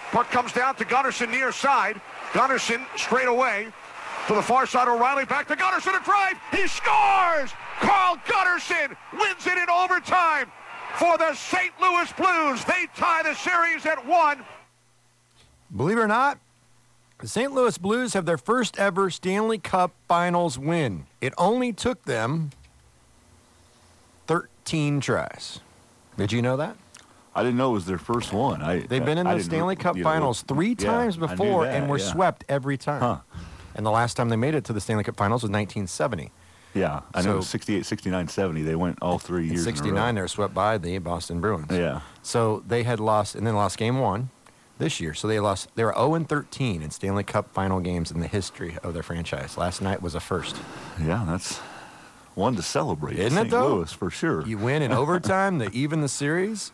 Puck comes down to Gunnarsson near side. Gunnarsson straight away to the far side. O'Reilly back to Gunnarsson, a drive. He scores! Carl Gunnarsson wins it in overtime for the St. Louis Blues. They tie the series at 1. Believe it or not, the St. Louis Blues have their first ever Stanley Cup Finals win. It only took them 13 tries. Did you know that? I didn't know it was their first one. They've been in the Stanley Cup Finals 3 times before and were swept every time. Huh. And the last time they made it to the Stanley Cup Finals was 1970. Yeah, I know 68, 69, 70. They went all 3 years in 69, they were swept by the Boston Bruins. Yeah. So they had lost, and then lost game 1 this year. So they were 0-13 in Stanley Cup final games in the history of their franchise. Last night was a first. Yeah, that's one to celebrate. Isn't it, St. though? Louis, for sure. You win in overtime, even the series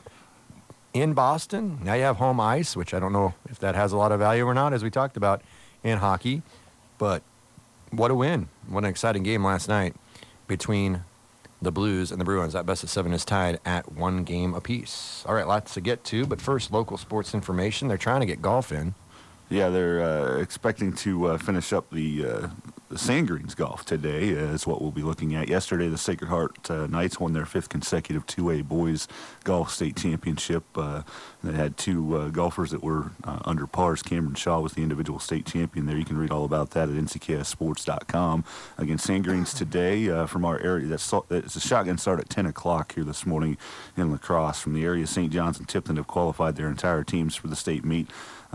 in Boston. Now you have home ice, which I don't know if that has a lot of value or not, as we talked about in hockey. But what a win. What an exciting game last night between the Blues and the Bruins. That best of 7 is tied at 1 game apiece. All right, lots to get to, but first, local sports information. They're trying to get golf in. Yeah, they're expecting to finish up the Sandgreens golf today is what we'll be looking at. Yesterday, the Sacred Heart Knights won their 5th consecutive 2A boys golf state championship. They had 2 golfers that were under pars. Cameron Shaw was the individual state champion there. You can read all about that at ncksports.com. Against Sandgreens today from our area. It's a shotgun start at 10 o'clock here this morning in La Crosse. From the area, St. John's and Tipton have qualified their entire teams for the state meet.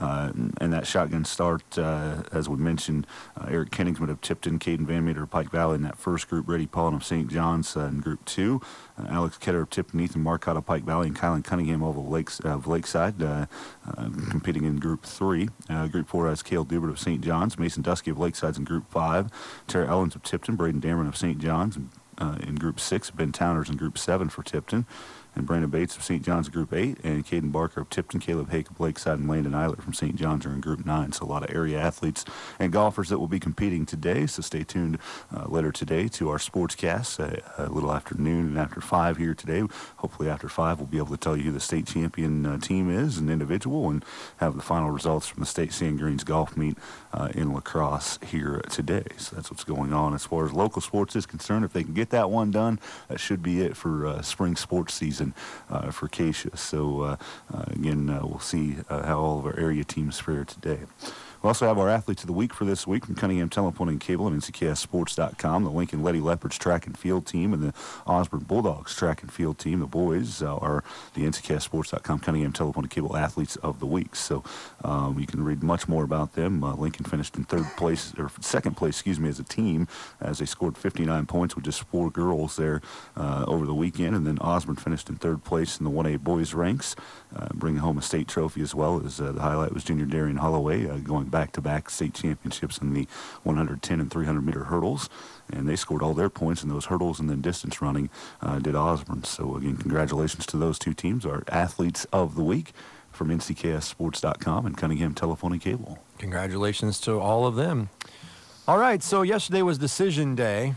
And that shotgun start, as we mentioned, Eric Kenningsman of Tipton, Caden Van Meter of Pike Valley in that first group, Reddy Paulin of St. John's in group 2, Alex Ketter of Tipton, Ethan Marcotte of Pike Valley, and Kylan Cunningham of Lakeside competing in group 3. Group 4 has Cale Dubert of St. John's, Mason Dusky of Lakeside's in group 5, Tara Ellens of Tipton, Braden Dameron of St. John's in group 6, Ben Towners in group 7 for Tipton, and Brandon Bates of St. John's Group 8, and Caden Barker of Tipton, Caleb Hake of Lakeside, and Landon Eilert from St. John's are in Group 9. So a lot of area athletes and golfers that will be competing today. So stay tuned later today to our sportscast a little after noon and after 5 here today. Hopefully after 5 we'll be able to tell you who the state champion team is, an individual, and have the final results from the state Sandgreens golf meet in La Crosse here today. So that's what's going on as far as local sports is concerned. If they can get that one done, that should be it for spring sports season for Acacia. So again, we'll see how all of our area teams fare today. We also have our Athletes of the Week for this week from Cunningham Telephone and Cable and NCKSports.com. The Lincoln Letty Leopards track and field team and the Osborne Bulldogs track and field team. The boys are the NCKSports.com Cunningham Telephone and Cable Athletes of the Week. So you can read much more about them. Lincoln finished in second place, as a team, as they scored 59 points with just 4 girls there over the weekend. And then Osborne finished in 3rd place in the 1A boys ranks, bringing home a state trophy as well. As the highlight was junior Darian Holloway going back-to-back state championships in the 110 and 300 meter hurdles, and they scored all their points in those hurdles, and then distance running did Osborne. So again, congratulations to those 2 teams, our Athletes of the Week from NCKSports.com and Cunningham Telephone and Cable. Congratulations to all of them. All right, so yesterday was decision day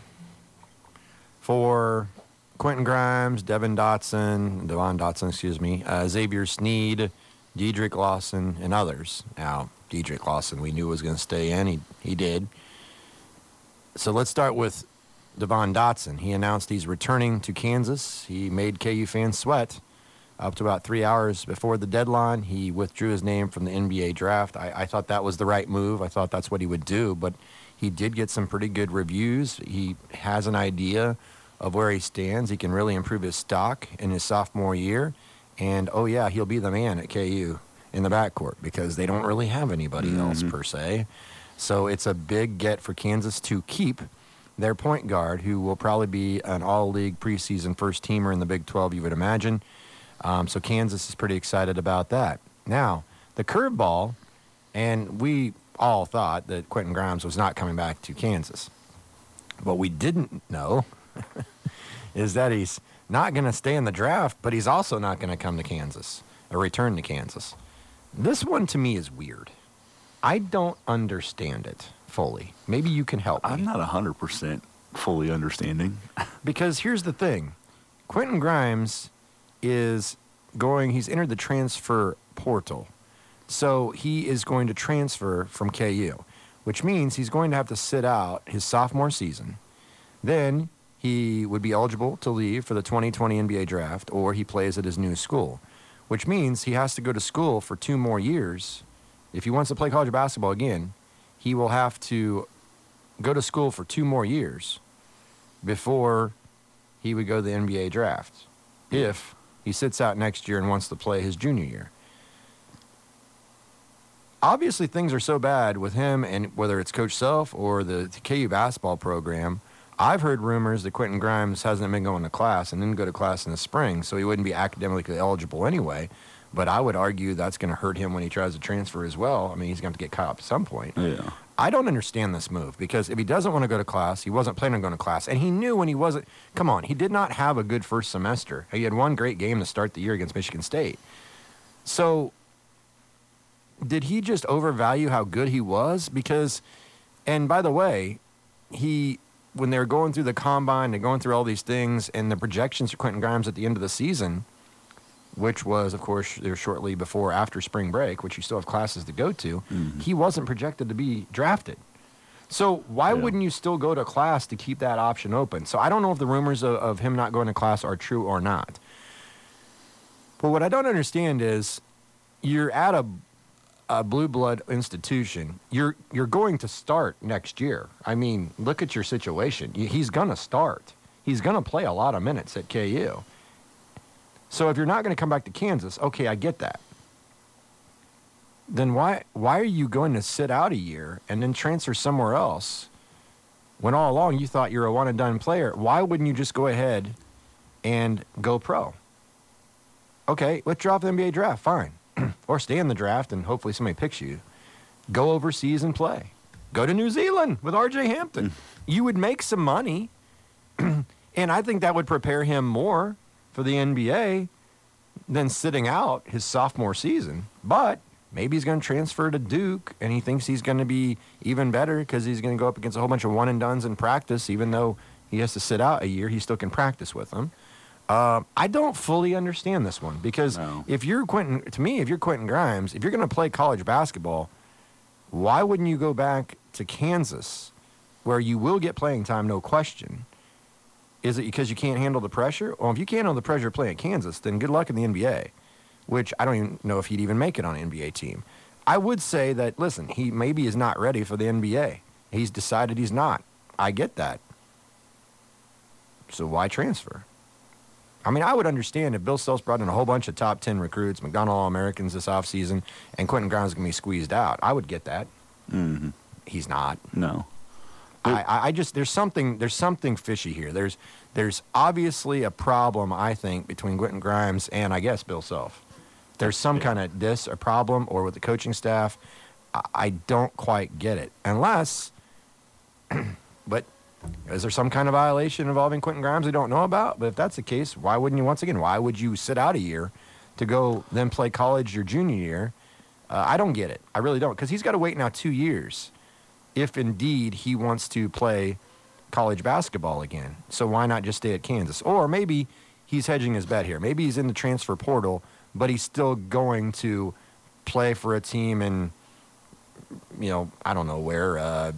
for Quentin Grimes, Devon Dotson, Xavier Sneed, Diedrich Lawson, and others. Now, Diedrich Lawson, we knew was going to stay in. He did. So let's start with Devon Dotson. He announced he's returning to Kansas. He made KU fans sweat. Up to about 3 hours before the deadline, he withdrew his name from the NBA draft. I thought that was the right move. I thought that's what he would do, but he did get some pretty good reviews. He has an idea of where he stands. He can really improve his stock in his sophomore year. And, oh, yeah, he'll be the man at KU in the backcourt because they don't really have anybody else per se. So it's a big get for Kansas to keep their point guard, who will probably be an all-league preseason first-teamer in the Big 12, you would imagine. So Kansas is pretty excited about that. Now, the curveball, and we all thought that Quentin Grimes was not coming back to Kansas. What we didn't know is that he's not going to stay in the draft, but he's also not going to come to Kansas or return to Kansas. This one to me is weird. I don't understand it fully. Maybe you can help me. I'm not 100% fully understanding. Because here's the thing. Quentin Grimes he's entered the transfer portal. So he is going to transfer from KU, which means he's going to have to sit out his sophomore season. Then he would be eligible to leave for the 2020 NBA draft, or he plays at his new school, which means he has to go to school for 2 more years. If he wants to play college basketball again, he will have to go to school for 2 more years before he would go to the NBA draft, if he sits out next year and wants to play his junior year. Obviously, things are so bad with him, and whether it's Coach Self or the KU basketball program, I've heard rumors that Quentin Grimes hasn't been going to class and didn't go to class in the spring, so he wouldn't be academically eligible anyway. But I would argue that's going to hurt him when he tries to transfer as well. I mean, he's going to have to get caught up at some point. Yeah. I don't understand this move, because if he doesn't want to go to class, he wasn't planning on going to class, and he knew when he wasn't. Come on, he did not have a good first semester. He had one great game to start the year against Michigan State. So did he just overvalue how good he was? Because, and by the way, when they were going through the combine and going through all these things and the projections for Quentin Grimes at the end of the season, which was, of course, there shortly before after spring break, which you still have classes to go to, he wasn't projected to be drafted. So why wouldn't you still go to class to keep that option open? So I don't know if the rumors of him not going to class are true or not. But what I don't understand is you're at a blue blood institution. You're going to start next year. I mean, look at your situation. He's going to start. He's going to play a lot of minutes at KU. So if you're not going to come back to Kansas, okay, I get that. Then why are you going to sit out a year and then transfer somewhere else when all along you thought you're a one-and-done player? Why wouldn't you just go ahead and go pro? Okay, withdraw the NBA draft, fine. Or stay in the draft and hopefully somebody picks you. Go overseas and play. Go to New Zealand with R.J. Hampton. You would make some money, and I think that would prepare him more for the NBA than sitting out his sophomore season. But maybe he's going to transfer to Duke, and he thinks he's going to be even better because he's going to go up against a whole bunch of one-and-dones in practice. Even though he has to sit out a year, he still can practice with them. I don't fully understand this one, because if you're Quentin Grimes, if you're going to play college basketball, why wouldn't you go back to Kansas, where you will get playing time, no question? Is it because you can't handle the pressure? Well, if you can't handle the pressure of playing at Kansas, then good luck in the NBA, which I don't even know if he'd even make it on an NBA team. I would say that, listen, he maybe is not ready for the NBA. He's decided he's not. I get that. So why transfer? I mean, I would understand if Bill Self's brought in a whole bunch of top 10 recruits, McDonald All-Americans this offseason, and Quentin Grimes is going to be squeezed out. I would get that. Mm-hmm. He's not. No. I just, there's something fishy here. There's obviously a problem, I think, between Quentin Grimes and, I guess, Bill Self. There's some kind of a problem, or with the coaching staff. I don't quite get it. Unless, but is there some kind of violation involving Quentin Grimes we don't know about? But if that's the case, why wouldn't you, once again, why would you sit out a year to go then play college your junior year? I don't get it. I really don't, because he's got to wait now 2 years if indeed he wants to play college basketball again. So why not just stay at Kansas? Or maybe he's hedging his bet here. Maybe he's in the transfer portal, but he's still going to play for a team in, I don't know where,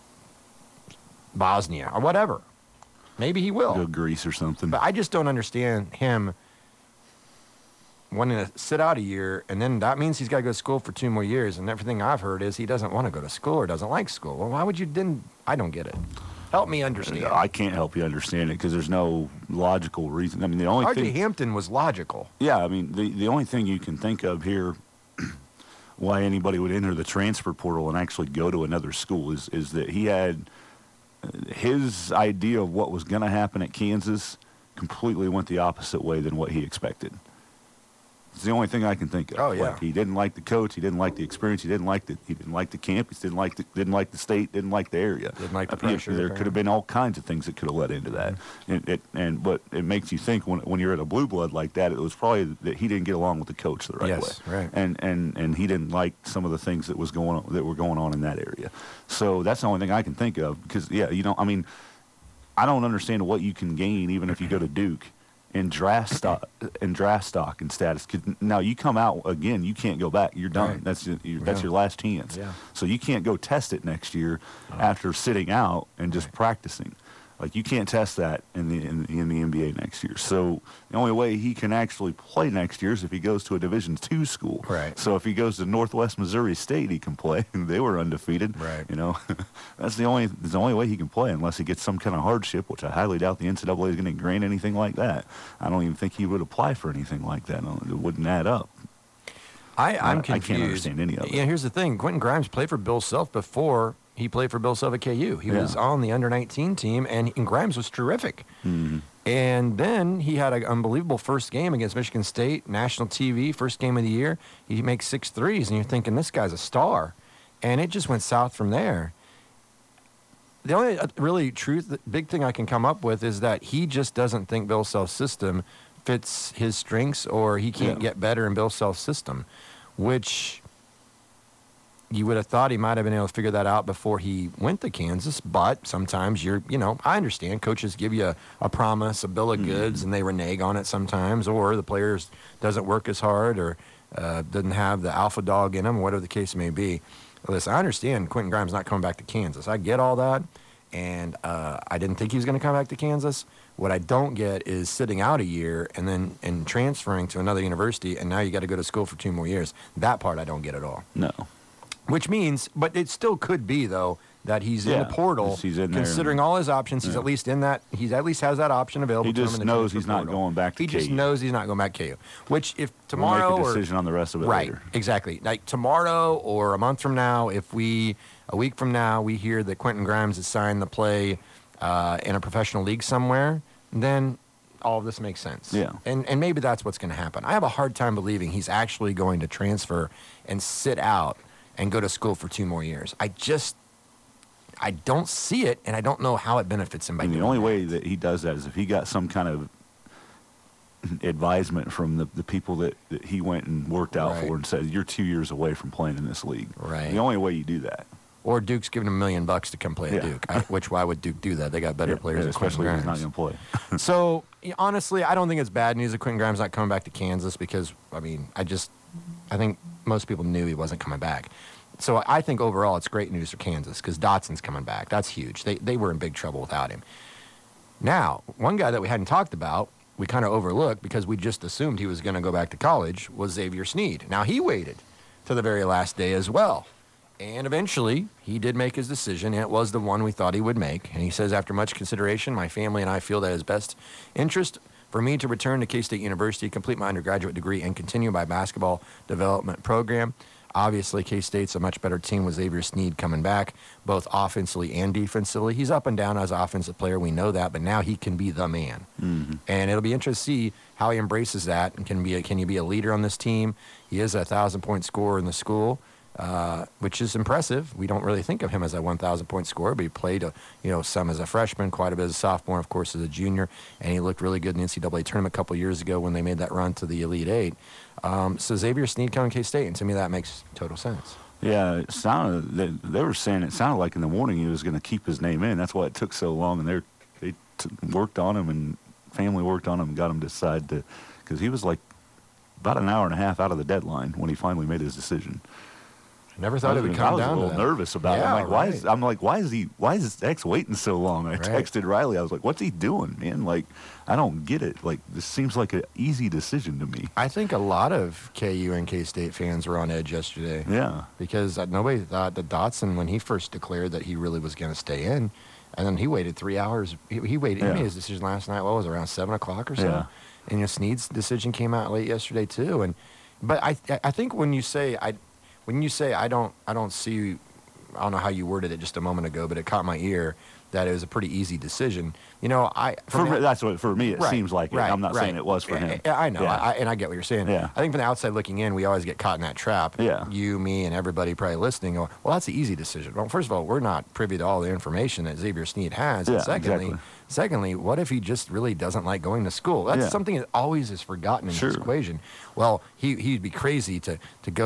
Bosnia or whatever. Maybe he will. Go Greece or something. But I just don't understand him wanting to sit out a year, and then that means he's got to go to school for 2 more years, and everything I've heard is he doesn't want to go to school or doesn't like school. Well, why would you then? I don't get it. Help me understand. I can't help you understand it, because there's no logical reason. I mean, the only R.J. Hampton was logical. Yeah, I mean, the only thing you can think of here why anybody would enter the transfer portal and actually go to another school is that he had his idea of what was going to happen at Kansas completely went the opposite way than what he expected. It's the only thing I can think of. Oh, yeah. Like, he didn't like the coach. He didn't like the experience. He didn't like the campus. Didn't like the state. Didn't like the area. Didn't like the pressure. There could have been all kinds of things that could have led into that. But it makes you think when you're at a blue blood like that, it was probably that he didn't get along with the coach the right way. Yes, right. And he didn't like some of the things that were going on in that area. So that's the only thing I can think of, because I don't understand what you can gain even if you go to Duke in draft stock and status. 'Cause now you come out again, you can't go back. You're done. Right. That's your last chance. Yeah. So you can't go test it next year after sitting out and just practicing. Like you can't test that in the NBA next year. So the only way he can actually play next year is if he goes to a Division II school. Right. So if he goes to Northwest Missouri State, he can play. They were undefeated. Right. You know, that's the only way he can play unless he gets some kind of hardship, which I highly doubt the NCAA is going to grant anything like that. I don't even think he would apply for anything like that. It wouldn't add up. I'm confused. I can't understand any of it. Yeah, here's the thing. Quentin Grimes played for Bill Self before he played for Bill Self at KU. He was on the under-19 team, and Grimes was terrific. Mm-hmm. And then he had an unbelievable first game against Michigan State, national TV, first game of the year. He makes 6 threes, and you're thinking, this guy's a star. And it just went south from there. The only really big thing I can come up with is that he just doesn't think Bill Self's system fits his strengths, or he can't get better in Bill Self's system, which you would have thought he might have been able to figure that out before he went to Kansas. But sometimes I understand coaches give you a promise, a bill of goods, and they renege on it sometimes, or the player doesn't work as hard, or doesn't have the alpha dog in him, whatever the case may be. Listen, I understand Quentin Grimes not coming back to Kansas. I get all that, and I didn't think he was going to come back to Kansas. What I don't get is sitting out a year and transferring to another university, and now you got to go to school for 2 more years. That part I don't get at all. No. Which means, but it still could be, though, that he's in the portal, he's in there considering all his options. He's at least in that. He at least has that option available He to him. just in the knows transfer he's not portal. going back to He just KU. knows he's not going back to KU. Which, if We'll tomorrow make a decision on the rest of it right, later. exactly. Like tomorrow or a month from now, a week from now, we hear that Quentin Grimes has signed to play in a professional league somewhere, then all of this makes sense. Yeah. And maybe that's what's going to happen. I have a hard time believing he's actually going to transfer and sit out and go to school for 2 more years. I don't see it, and I don't know how it benefits him by And the doing only that. way that he does that is if he got some kind of advisement from the people that he went and worked out Right. for and said, you're 2 years away from playing in this league. Right. The only way you do that. Or Duke's giving him $1 million to come play at Yeah. Duke. Which, why would Duke do that? They got better players than Quentin especially if he's Grimes. not going to play. So, honestly, I don't think it's bad news that Quentin Grimes not coming back to Kansas because, I think most people knew he wasn't coming back. So I think overall it's great news for Kansas because Dotson's coming back. That's huge. They were in big trouble without him. Now, one guy that we hadn't talked about, we kind of overlooked because we just assumed he was going to go back to college, was Xavier Sneed. Now, he waited to the very last day as well. And eventually, he did make his decision, and it was the one we thought he would make. And he says, after much consideration, my family and I feel that it is best interest for me to return to K-State University, complete my undergraduate degree, and continue my basketball development program. Obviously, K-State's a much better team with Xavier Sneed coming back, both offensively and defensively. He's up and down as an offensive player. We know that, but now he can be the man. Mm-hmm. And it'll be interesting to see how he embraces that and can he be a leader on this team. He is a 1,000-point scorer in the school, which is impressive. We don't really think of him as a 1,000-point scorer, but he played some as a freshman, quite a bit as a sophomore, of course, as a junior, and he looked really good in the NCAA tournament a couple years ago when they made that run to the Elite Eight. So Xavier Sneed coming to K-State, and to me that makes total sense. Yeah, it sounded. They were saying it sounded like in the morning he was going to keep his name in. That's why it took so long, and they worked on him, and family worked on him, and got him to decide to, because he was like about an hour and a half out of the deadline when he finally made his decision. I never thought it would come down to that. I was a little nervous about it. Yeah, Why is his ex waiting so long? I texted Riley. I was like, what's he doing, man? Like, I don't get it. Like, this seems like an easy decision to me. I think a lot of KU and K-State fans were on edge yesterday. Yeah. Because nobody thought that Dotson, when he first declared that he really was going to stay in, and then he waited 3 hours. He waited. He made his decision last night. What was it, around 7 o'clock or so? Yeah. And Sneed's decision came out late yesterday too. But I think when you say I don't see, I don't know how you worded it just a moment ago, but it caught my ear that it was a pretty easy decision. That's what for me it seems like. Right, I'm not saying it was for him. I know, Yeah. and I get what you're saying. Yeah. I think from the outside looking in, we always get caught in that trap. Yeah. You, me, and everybody probably listening go, well, that's the easy decision. Well, first of all, we're not privy to all the information that Xavier Sneed has. Yeah, And secondly, what if he just really doesn't like going to school? That's something that always is forgotten in this equation. Well, he'd be crazy to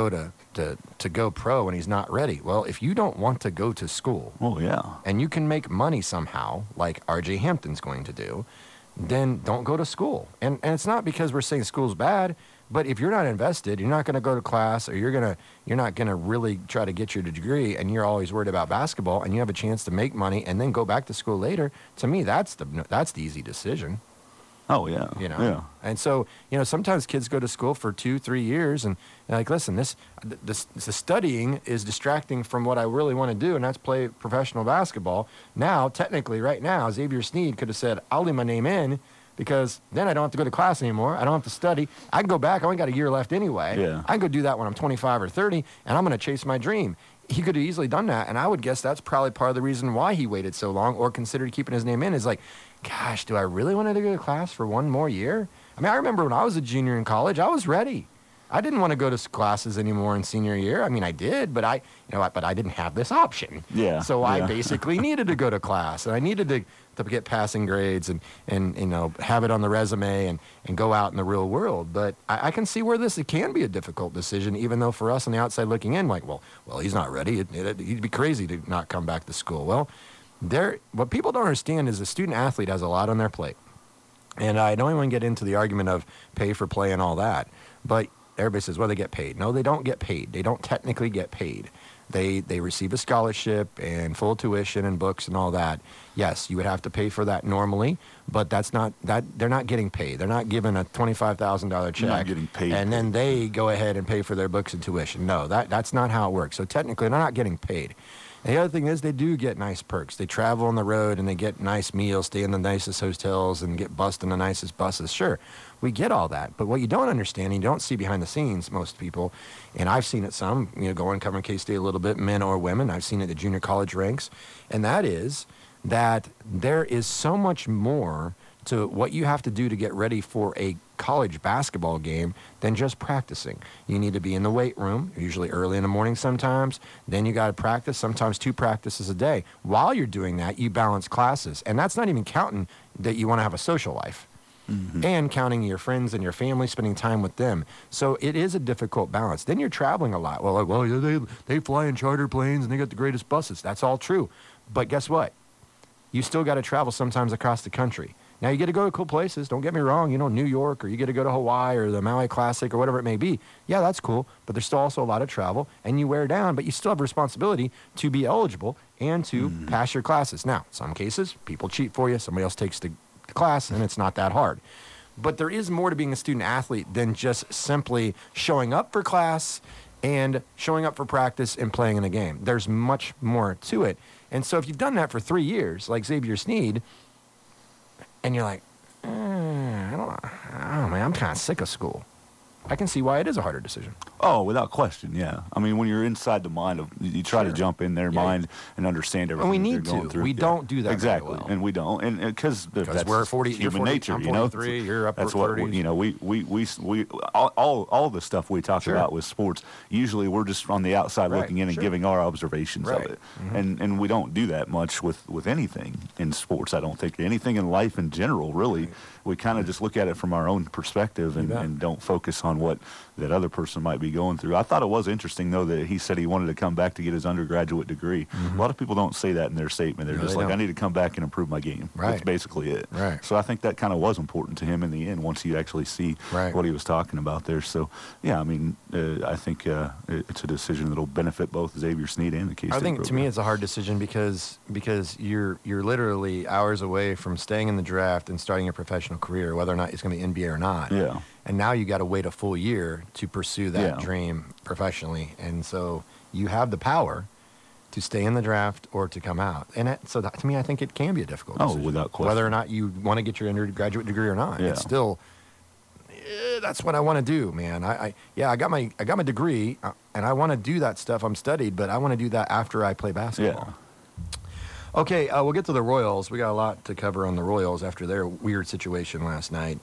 go pro when he's not ready. Well, if you don't want to go to school, Oh yeah. and you can make money somehow, like R.J. Hampton's going to do, then don't go to school. And it's not because we're saying school's bad, but if you're not invested, you're not going to go to class, or you're not going to really try to get your degree, and you're always worried about basketball, and you have a chance to make money and then go back to school later. To me, that's the easy decision. Oh, yeah. Yeah. And so, sometimes kids go to school for 2-3 years and they're like, listen, the studying is distracting from what I really want to do, and that's play professional basketball. Now, technically, right now, Xavier Sneed could have said, I'll leave my name in because then I don't have to go to class anymore. I don't have to study. I can go back. I only got a year left anyway. Yeah. I can go do that when I'm 25 or 30, and I'm going to chase my dream. He could have easily done that, and I would guess that's probably part of the reason why he waited so long or considered keeping his name in is like, gosh, do I really want to go to class for one more year? I mean, I remember when I was a junior in college, I was ready. I didn't want to go to classes anymore in senior year. I mean, I did, but I didn't have this option. Yeah. So I basically needed to go to class, and I needed to get passing grades and have it on the resume and go out in the real world. But I can see where it can be a difficult decision, even though for us on the outside looking in, like, well, he's not ready. He'd be crazy to not come back to school. Well, what people don't understand is a student athlete has a lot on their plate. And I don't even get into the argument of pay for play and all that. But everybody says, well, they get paid. No, they don't get paid. They don't technically get paid. They receive a scholarship and full tuition and books and all that. Yes, you would have to pay for that normally, but they're not getting paid. They're not given a $25,000 check. Not getting paid. And then they go ahead and pay for their books and tuition. No, that's not how it works. So technically, they're not getting paid. And the other thing is they do get nice perks. They travel on the road and they get nice meals, stay in the nicest hotels, and get bussed in the nicest buses. Sure, we get all that. But what you don't understand, and you don't see behind the scenes, most people, and I've seen it some, going covering K-State a little bit, men or women. I've seen it at the junior college ranks. And that is that there is so much more to what you have to do to get ready for a college basketball game than just practicing. You need to be in the weight room, usually early in the morning sometimes. Then you got to practice, sometimes 2 practices a day. While you're doing that, you balance classes. And that's not even counting that you want to have a social life. Mm-hmm. And counting your friends and your family, spending time with them. So it is a difficult balance. Then you're traveling a lot. Well, they fly in charter planes and they got the greatest buses. That's all true. But guess what? You still got to travel sometimes across the country. Now, you get to go to cool places. Don't get me wrong. New York, or you get to go to Hawaii or the Maui Classic or whatever it may be. Yeah, that's cool. But there's still also a lot of travel, and you wear down, but you still have a responsibility to be eligible and to pass your classes. Now, some cases, people cheat for you. Somebody else takes the class, and it's not that hard. But there is more to being a student athlete than just simply showing up for class and showing up for practice and playing in a game. There's much more to it. And so if you've done that for 3 years, like Xavier Sneed, and you're like, I don't know, man, I'm kind of sick of school. I can see why it is a harder decision. Oh, without question, yeah. I mean, when you're inside the mind of, you try to jump in their mind and understand everything. And we they're going through. We don't do that exactly, very well. and we don't, and because that's we're 40, human you're 40, nature. I'm 43, you're up that's to 30s. We all the stuff we talk about with sports. Usually, we're just on the outside looking in and giving our observations of it, and we don't do that much with anything in sports. I don't think anything in life in general, really. We kind of just look at it from our own perspective and don't focus on what that other person might be going through. I thought it was interesting, though, that he said he wanted to come back to get his undergraduate degree. A lot of people don't say that in their statement. They're just like, I need to come back and improve my game. That's basically it. Right. So I think that kind of was important to him in the end once you actually see what he was talking about there. So, yeah, I mean, I think it's a decision that will benefit both Xavier Sneed and the K-State program. I think, to me, it's a hard decision because you're literally hours away from staying in the draft and starting your professional career, whether or not it's going to be NBA or not. Yeah. And now you got to wait a full year to pursue that dream professionally. And so you have the power to stay in the draft or to come out. And so to me, I think it can be a difficult decision. Oh, without question. Whether or not you want to get your undergraduate degree or not. It's still, that's what I want to do, man. I got my degree, and I want to do that stuff. I'm studied, but I want to do that after I play basketball. Yeah. Okay, we'll get to the Royals. We got a lot to cover on the Royals after their weird situation last night.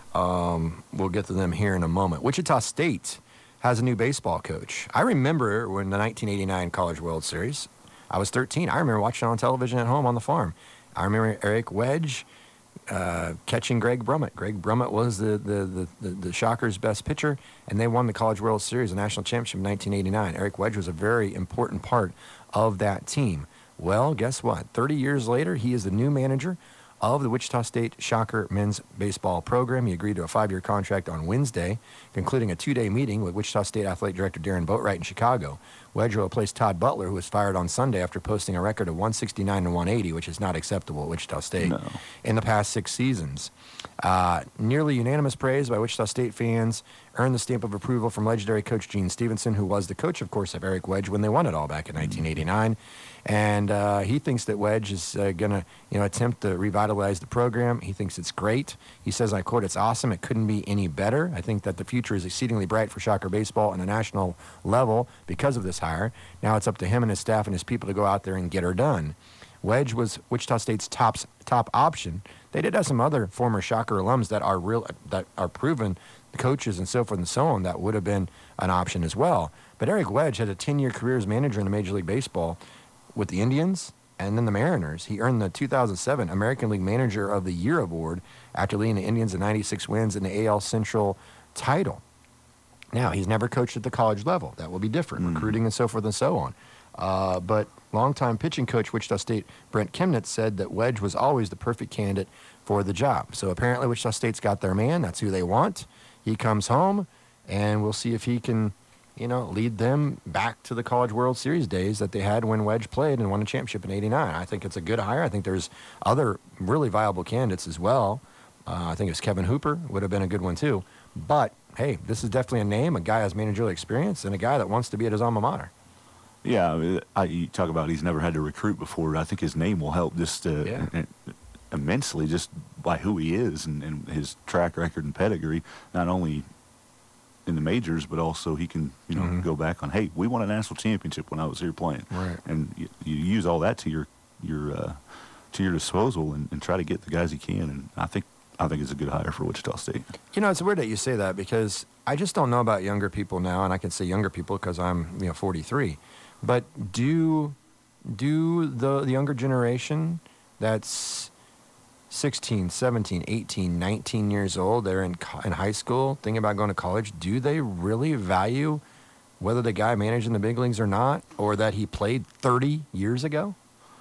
We'll get to them here in a moment. Wichita State has a new baseball coach. I remember when the 1989 College World Series, I was 13. I remember watching it on television at home on the farm. I remember Eric Wedge catching Greg Brummett. Greg Brummett was the Shockers' best pitcher, and they won the College World Series, the national championship in 1989. Eric Wedge was a very important part of that team. Well, guess what? 30 years later, he is the new manager of the Wichita State Shocker men's baseball program. He agreed to a 5-year contract on Wednesday, concluding a 2-day meeting with Wichita State Athletic Director Darren Boatwright in Chicago. Wedge will replace Todd Butler, who was fired on Sunday after posting a record of 169 and 180, which is not acceptable at Wichita State in the past 6 seasons. Nearly unanimous praise by Wichita State fans earned the stamp of approval from legendary coach Gene Stevenson, who was the coach, of course, of Eric Wedge when they won it all back in 1989. And he thinks that Wedge is going to, attempt to revitalize the program. He thinks it's great. He says, I quote, "It's awesome. It couldn't be any better. I think that the future is exceedingly bright for Shocker baseball on a national level because of this hire. Now it's up to him and his staff and his people to go out there and get her done." Wedge was Wichita State's top option. They did have some other former Shocker alums that are proven coaches and so forth and so on that would have been an option as well. But Eric Wedge had a 10-year career as manager in the Major League Baseball with the Indians and then the Mariners. He earned the 2007 American League Manager of the Year award after leading the Indians to 96 wins in the AL Central title. Now, he's never coached at the college level. That will be different, recruiting and so forth and so on. But longtime pitching coach Wichita State Brent Kemnitz said that Wedge was always the perfect candidate for the job. So apparently Wichita State's got their man. That's who they want. He comes home, and we'll see if he can, lead them back to the College World Series days that they had when Wedge played and won a championship in '89. I think it's a good hire. I think there's other really viable candidates as well. I think it was Kevin Hooper would have been a good one too. But, hey, this is definitely a name, a guy who has managerial experience, and a guy that wants to be at his alma mater. Yeah, you talk about he's never had to recruit before. I think his name will help just immensely just by who he is and his track record and pedigree, not only in the majors, but also he can, go back on, hey, we won a national championship when I was here playing. Right. And you use all that to your disposal and try to get the guys you can. And I think it's a good hire for Wichita State. It's weird that you say that because I just don't know about younger people now, and I can say younger people because I'm 43. But do the younger generation that's 16, 17, 18, 19 years old, they're in high school, thinking about going to college, do they really value whether the guy managed in the big leagues or not, or that he played 30 years ago?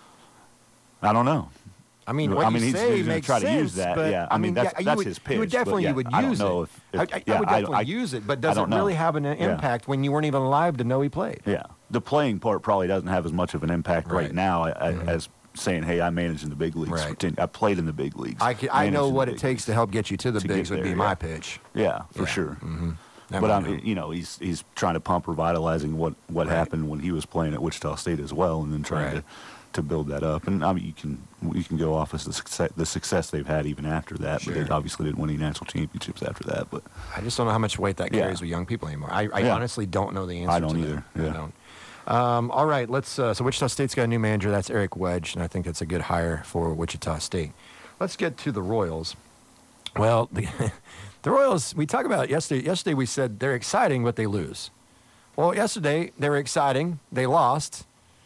I don't know. I mean, what you say he's makes try sense, to use that. but yeah, I mean that's his pitch. You would definitely use it. I would definitely use it, but does it really have an impact when you weren't even alive to know he played? Yeah, the playing part probably doesn't have as much of an impact right now as saying, "Hey, I managed in the big leagues. Right. I played in the big leagues. I know what it takes to help get you to the bigs would be my pitch." Yeah, for sure. Mm-hmm. But he's trying to pump revitalizing what happened when he was playing at Wichita State as well, and then trying to build that up. And I mean, you can go off as the success they've had even after that. Sure. But they obviously didn't win any national championships after that. But I just don't know how much weight that carries with young people anymore. I honestly don't know the answer. I don't to either. That. Yeah. I don't. All right, let's. So Wichita State's got a new manager. That's Eric Wedge, and I think that's a good hire for Wichita State. Let's get to the Royals. Well, the Royals. We talked about it yesterday. Yesterday we said they're exciting, but they lose. Well, yesterday they were exciting. They lost,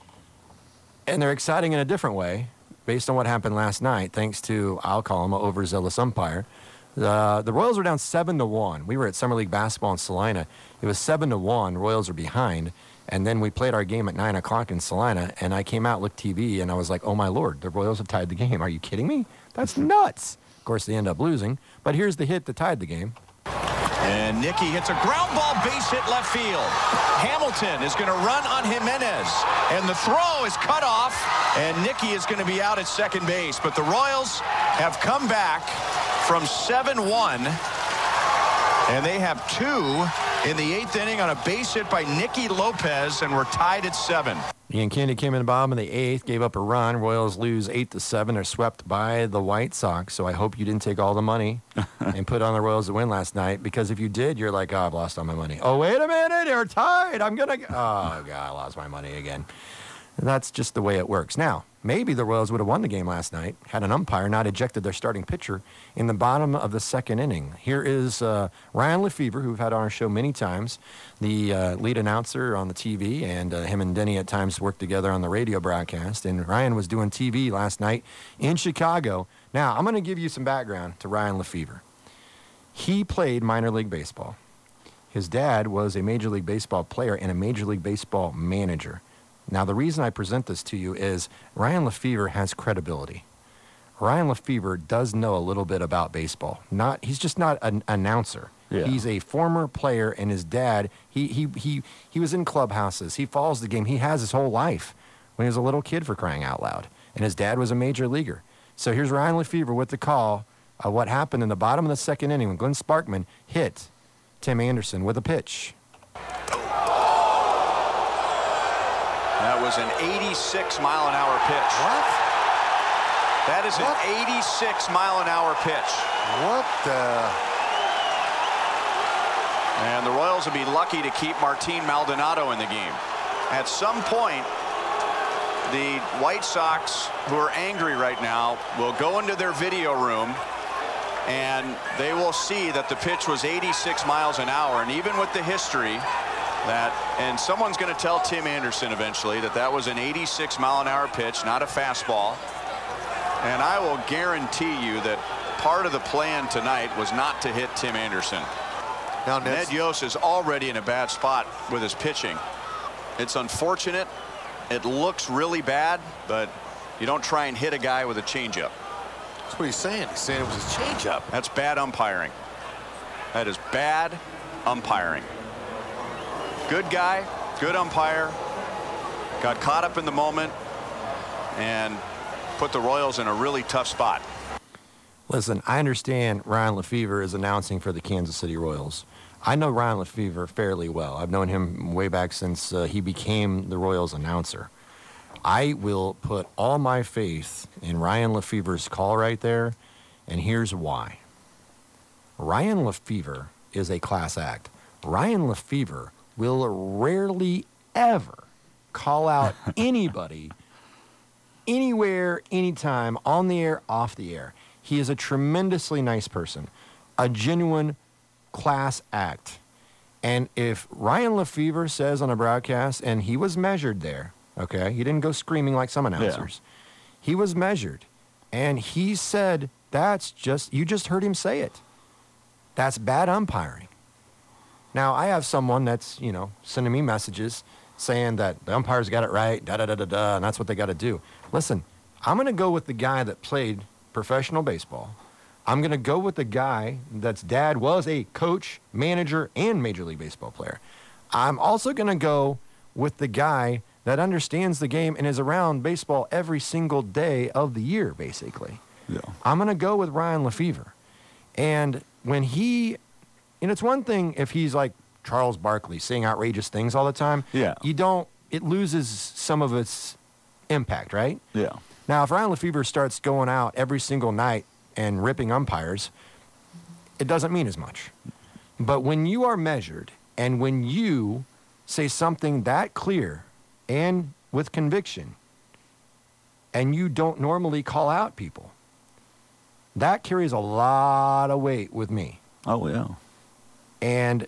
and they're exciting in a different way, based on what happened last night. Thanks to, I'll call him, an overzealous umpire. The Royals were down 7-1. We were at Summer League basketball in Salina. It was 7-1. Royals are behind. And then we played our game at 9 o'clock in Salina, and I came out, looked TV, and I was like, oh, my Lord, the Royals have tied the game. Are you kidding me? That's nuts. Of course, they end up losing. But here's the hit that tied the game. And Nicky hits a ground ball base hit left field. Hamilton is going to run on Jimenez. And the throw is cut off, and Nicky is going to be out at second base. But the Royals have come back from 7-1. And they have 2 in the 8th inning on a base hit by Nicky Lopez, and we're tied at 7. Ian Kennedy came in the bottom of the 8th, gave up a run. Royals lose 8-7. They're swept by the White Sox. So I hope you didn't take all the money and put on the Royals to win last night, because if you did, you're like, oh, I've lost all my money. Oh, wait a minute, they're tied. Oh, God, I lost my money again. And that's just the way it works. Now, maybe the Royals would have won the game last night had an umpire not ejected their starting pitcher in the bottom of the 2nd inning. Here is Ryan Lefevre, who we've had on our show many times, the lead announcer on the TV, and him and Denny at times worked together on the radio broadcast. And Ryan was doing TV last night in Chicago. Now, I'm going to give you some background to Ryan Lefevre. He played minor league baseball. His dad was a Major League Baseball player and a Major League Baseball manager. Now, the reason I present this to you is Ryan Lefevre has credibility. Ryan Lefebvre does know a little bit about baseball. He's just not an announcer. Yeah. He's a former player, and his dad, he was in clubhouses. He follows the game. He has his whole life when he was a little kid, for crying out loud. And his dad was a major leaguer. So here's Ryan Lefebvre with the call of what happened in the bottom of the second inning when Glenn Sparkman hit Tim Anderson with a pitch. That was an 86-mile-an-hour pitch. What? That is an 86-mile-an-hour pitch. What the? And the Royals will be lucky to keep Martin Maldonado in the game. At some point, the White Sox, who are angry right now, will go into their video room and they will see that the pitch was 86 miles an hour. And even with the history and someone's going to tell Tim Anderson eventually that was an 86-mile-an-hour pitch, not a fastball. And I will guarantee you that part of the plan tonight was not to hit Tim Anderson. Now, Ned Yost is already in a bad spot with his pitching. It's unfortunate. It looks really bad, but you don't try and hit a guy with a changeup. That's what he's saying. He's saying it was his changeup. That's bad umpiring. That is bad umpiring. Good guy, good umpire. Got caught up in the moment and put the Royals in a really tough spot. Listen, I understand Ryan Lefebvre is announcing for the Kansas City Royals. I know Ryan Lefebvre fairly well. I've known him way back since he became the Royals announcer. I will put all my faith in Ryan Lefebvre's call right there, and here's why. Ryan Lefebvre is a class act. Ryan Lefebvre will rarely ever call out anybody, anywhere, anytime, on the air, off the air. He is a tremendously nice person, a genuine class act. And if Ryan Lefebvre says on a broadcast, and he was measured there, okay, he didn't go screaming like some announcers. Yeah. He was measured, and he said, you just heard him say it. That's bad umpiring. Now, I have someone that's, sending me messages saying that the umpires got it right, da-da-da-da-da, and that's what they got to do. Listen, I'm going to go with the guy that played professional baseball. I'm going to go with the guy that's dad was a coach, manager, and Major League Baseball player. I'm also going to go with the guy that understands the game and is around baseball every single day of the year, basically. Yeah. I'm going to go with Ryan Lefebvre. And when it's one thing if he's like Charles Barkley saying outrageous things all the time. Yeah. It loses some of its impact, right? Yeah. Now, if Ryan Lefebvre starts going out every single night and ripping umpires, it doesn't mean as much. But when you are measured and when you say something that clear and with conviction, and you don't normally call out people, that carries a lot of weight with me. Oh, yeah. And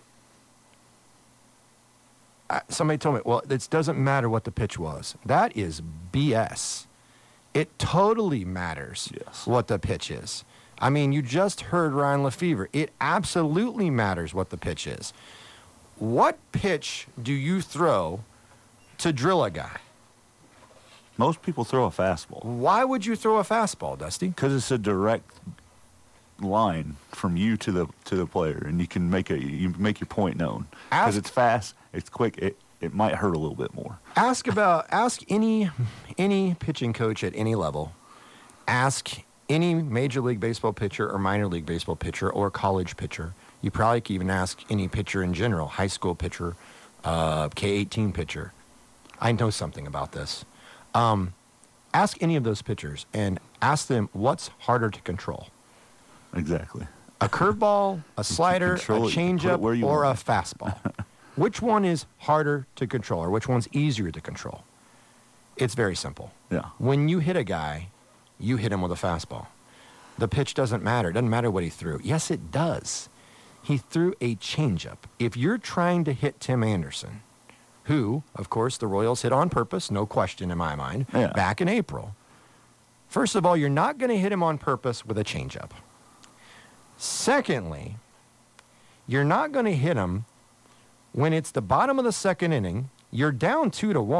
somebody told me, well, it doesn't matter what the pitch was. That is BS. It totally matters what the pitch is. I mean, you just heard Ryan Lefebvre. It absolutely matters what the pitch is. What pitch do you throw to drill a guy? Most people throw a fastball. Why would you throw a fastball, Dusty? Because it's a direct line from you to the player, and you can make your point known. Because it's fast, it's quick, it might hurt a little bit more. Ask any pitching coach at any level. Ask any Major League Baseball pitcher or minor league baseball pitcher or college pitcher. You probably can even ask any pitcher in general, high school pitcher, K-18 pitcher. I know something about this. Ask any of those pitchers and ask them what's harder to control. Exactly. A curveball, a slider, a changeup, or a fastball. Which one is harder to control, or which one's easier to control? It's very simple. Yeah. When you hit a guy, you hit him with a fastball. The pitch doesn't matter. It doesn't matter what he threw. Yes, it does. He threw a changeup. If you're trying to hit Tim Anderson, who, of course, the Royals hit on purpose, no question in my mind, back in April. First of all, you're not going to hit him on purpose with a changeup. Secondly, you're not going to hit him when it's the bottom of the second inning, you're down 2-1,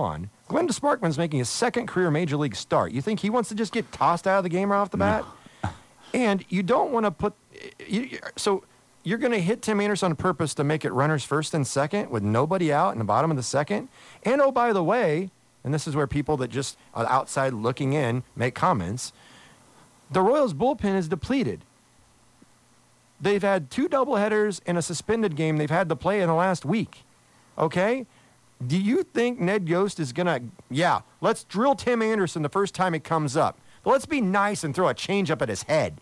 Glenn Sparkman's making his second career Major League start. You think he wants to just get tossed out of the game right off the bat? And you don't want to put... So you're going to hit Tim Anderson on purpose to make it runners first and second with nobody out in the bottom of the second? And, oh, by the way, and this is where people that just are outside looking in make comments, the Royals' bullpen is depleted. They've had 2 doubleheaders and a suspended game they've had to play in the last week. Okay? Do you think Ned Yost is going to, let's drill Tim Anderson the first time it comes up. But let's be nice and throw a changeup at his head.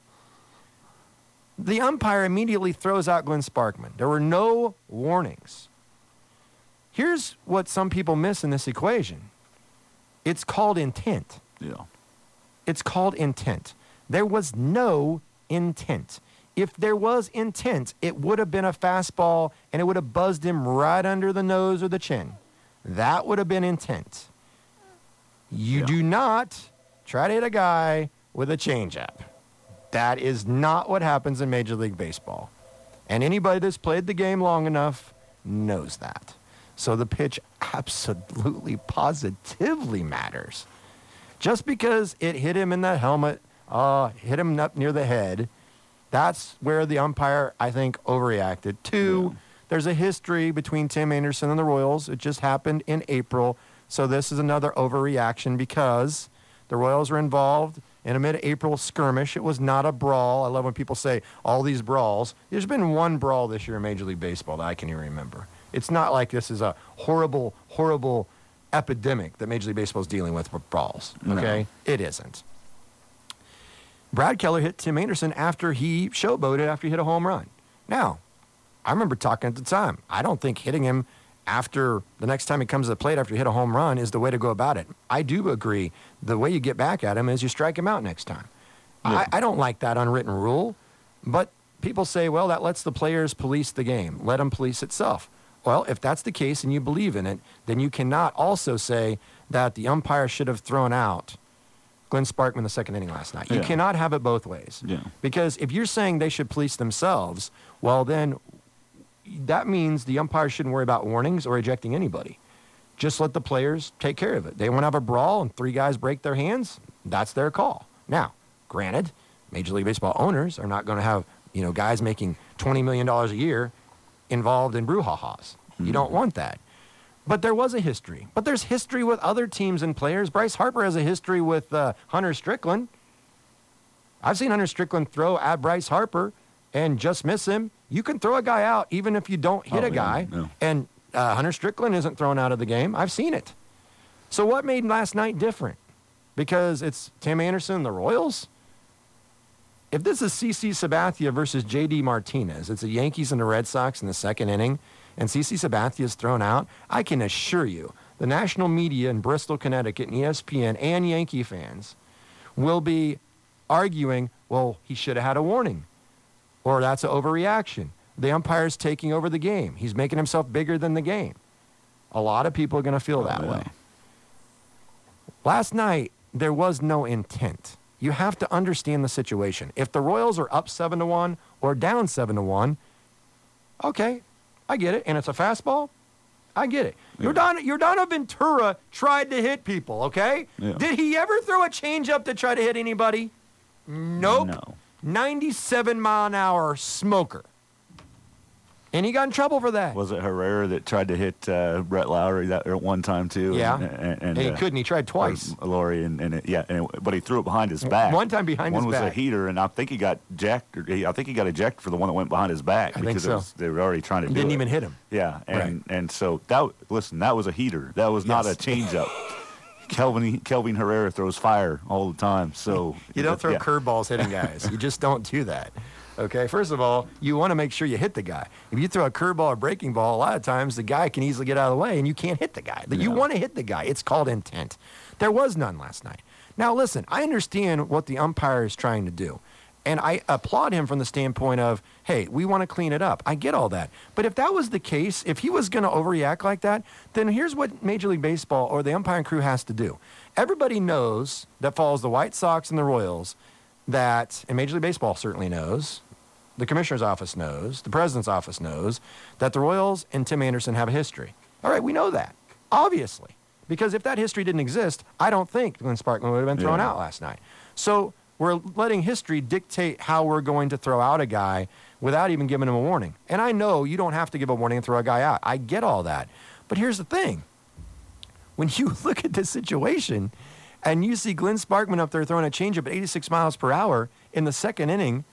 The umpire immediately throws out Glenn Sparkman. There were no warnings. Here's what some people miss in this equation. It's called intent. Yeah. It's called intent. There was no intent. If there was intent, it would have been a fastball and it would have buzzed him right under the nose or the chin. That would have been intent. You do not try to hit a guy with a changeup. That is not what happens in Major League Baseball. And anybody that's played the game long enough knows that. So the pitch absolutely, positively matters. Just because it hit him in the helmet, hit him up near the head, that's where the umpire, I think, overreacted. 2, there's a history between Tim Anderson and the Royals. It just happened in April. So this is another overreaction because the Royals were involved in a mid-April skirmish. It was not a brawl. I love when people say all these brawls. There's been one brawl this year in Major League Baseball that I can even remember. It's not like this is a horrible, horrible epidemic that Major League Baseball is dealing with brawls. Okay? No. It isn't. Brad Keller hit Tim Anderson after he showboated after he hit a home run. Now, I remember talking at the time. I don't think hitting him after the next time he comes to the plate after you hit a home run is the way to go about it. I do agree. The way you get back at him is you strike him out next time. Yeah. I don't like that unwritten rule, but people say, well, that lets the players police the game. Let them police itself. Well, if that's the case and you believe in it, then you cannot also say that the umpire should have thrown out Glenn Sparkman the second inning last night. You cannot have it both ways. Yeah. Because if you're saying they should police themselves, well, then that means the umpire shouldn't worry about warnings or ejecting anybody. Just let the players take care of it. They want to have a brawl and 3 guys break their hands, that's their call. Now, granted, Major League Baseball owners are not going to have, guys making $20 million a year involved in brouhahas. You don't want that. But there was a history. But there's history with other teams and players. Bryce Harper has a history with Hunter Strickland. I've seen Hunter Strickland throw at Bryce Harper and just miss him. You can throw a guy out even if you don't hit a guy. Yeah. And Hunter Strickland isn't thrown out of the game. I've seen it. So what made last night different? Because it's Tim Anderson and the Royals? If this is CC Sabathia versus J.D. Martinez, it's the Yankees and the Red Sox in the second inning, and CC Sabathia is thrown out, I can assure you the national media in Bristol, Connecticut, and ESPN and Yankee fans will be arguing, well, he should have had a warning, or that's an overreaction. The umpire's taking over the game. He's making himself bigger than the game. A lot of people are going to feel that way. Last night, there was no intent. You have to understand the situation. If the Royals are up 7-1 or down 7-1, okay, I get it. And it's a fastball, I get it. Yeah. Yordano Ventura tried to hit people, okay? Yeah. Did he ever throw a changeup to try to hit anybody? Nope. No. 97-mile-an-hour smoker. And he got in trouble for that. Was it Herrera that tried to hit Brett Lowry that at one time too? Yeah, and he couldn't. He tried twice. Laurie but he threw it behind his back. One time behind his back. One was a heater, and I think he got jacked. I think he got ejected for the one that went behind his back. I think so. They were already trying to do it. Didn't even hit him. Yeah, and so that was a heater. That was not a changeup. Kelvin Herrera throws fire all the time. So you don't throw curveballs hitting guys. You just don't do that. Okay, first of all, you want to make sure you hit the guy. If you throw a curveball or breaking ball, a lot of times the guy can easily get out of the way and you can't hit the guy. But you want to hit the guy. It's called intent. There was none last night. Now, listen, I understand what the umpire is trying to do. And I applaud him from the standpoint of, hey, we want to clean it up. I get all that. But if that was the case, if he was going to overreact like that, then here's what Major League Baseball or the umpiring crew has to do. Everybody knows that follows the White Sox and the Royals that, and Major League Baseball certainly knows, the commissioner's office knows, the president's office knows, that the Royals and Tim Anderson have a history. All right, we know that, obviously. Because if that history didn't exist, I don't think Glenn Sparkman would have been thrown out last night. So we're letting history dictate how we're going to throw out a guy without even giving him a warning. And I know you don't have to give a warning and throw a guy out. I get all that. But here's the thing. When you look at this situation and you see Glenn Sparkman up there throwing a changeup at 86 miles per hour in the second inning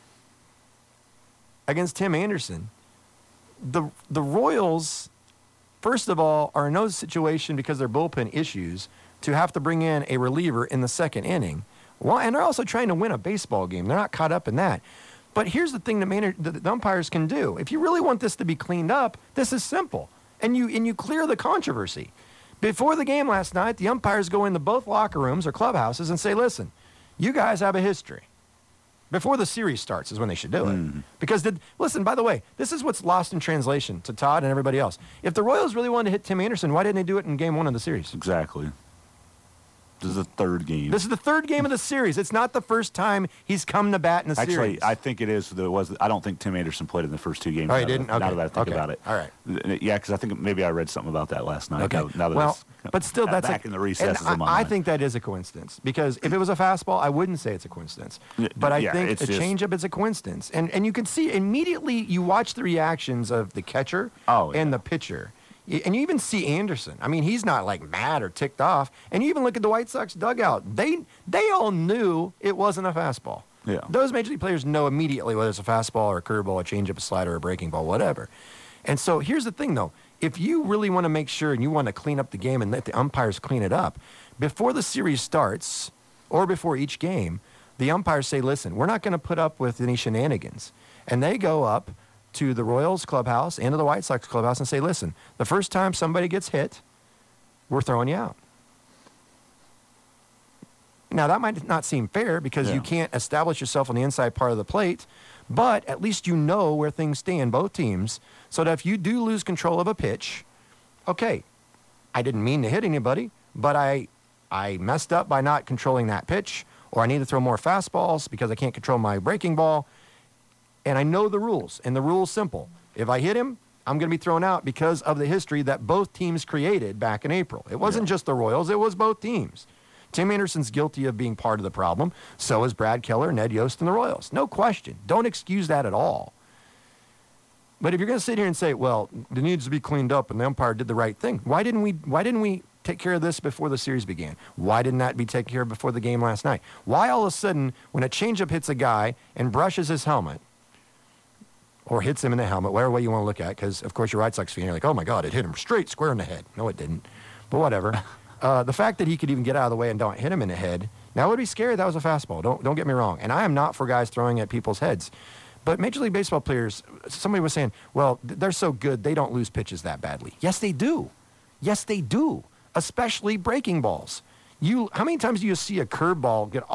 against Tim Anderson, the Royals, first of all, are in no situation because of their bullpen issues to have to bring in a reliever in the second inning. Well, and they're also trying to win a baseball game. They're not caught up in that. But here's the thing the umpires can do. If you really want this to be cleaned up, this is simple. And you clear the controversy. Before the game last night, the umpires go into both locker rooms or clubhouses and say, listen, you guys have a history. Before the series starts is when they should do it. Because, listen, by the way, this is what's lost in translation to Todd and everybody else. If the Royals really wanted to hit Tim Anderson, why didn't they do it in game 1 of the series? Exactly. This is the third game. This is the third game of the series. It's not the first time he's come to bat in the series. Actually, I think it is. I don't think Tim Anderson played in the first two games. Oh, he didn't? Okay. Now that I think about it. All right. Yeah, because I think maybe I read something about that last night. Okay. Now that well, but still, that's back in the recesses of my I mind. think that is a coincidence. Because if it was a fastball, I wouldn't say it's a coincidence. But I think a changeup is a coincidence. And you can see immediately, you watch the reactions of the catcher and the pitcher. And you even see Anderson. I mean, he's not like mad or ticked off. And you even look at the White Sox dugout. They all knew it wasn't a fastball. Yeah. Those major league players know immediately whether it's a fastball or a curveball, a changeup, a slider, a breaking ball, whatever. And so here's the thing, though. If you really want to make sure and you want to clean up the game and let the umpires clean it up, before the series starts or before each game, the umpires say, listen, we're not going to put up with any shenanigans. And they go up to the Royals clubhouse and to the White Sox clubhouse and say, listen, the first time somebody gets hit, we're throwing you out. Now, that might not seem fair because you can't establish yourself on the inside part of the plate, but at least you know where things stand, both teams, so that if you do lose control of a pitch, okay, I didn't mean to hit anybody, but I messed up by not controlling that pitch, or I need to throw more fastballs because I can't control my breaking ball. And I know the rules, and the rule's simple. If I hit him, I'm going to be thrown out because of the history that both teams created back in April. It wasn't just the Royals, it was both teams. Tim Anderson's guilty of being part of the problem. So is Brad Keller, Ned Yost, and the Royals. No question. Don't excuse that at all. But if you're going to sit here and say, well, it needs to be cleaned up and the umpire did the right thing, why didn't we take care of this before the series began? Why didn't that be taken care of before the game last night? Why all of a sudden, when a changeup hits a guy and brushes his helmet, or hits him in the helmet, whatever way you want to look at, because, of course, you're White Sox fan, you're like, oh, my God, it hit him straight, square in the head. No, it didn't. But whatever. The fact that he could even get out of the way and don't hit him in the head, now it would be scary if that was a fastball. Don't get me wrong. And I am not for guys throwing at people's heads. But Major League Baseball players, somebody was saying, well, they're so good, they don't lose pitches that badly. Yes, they do. Yes, they do. Especially breaking balls. How many times do you see a curveball get,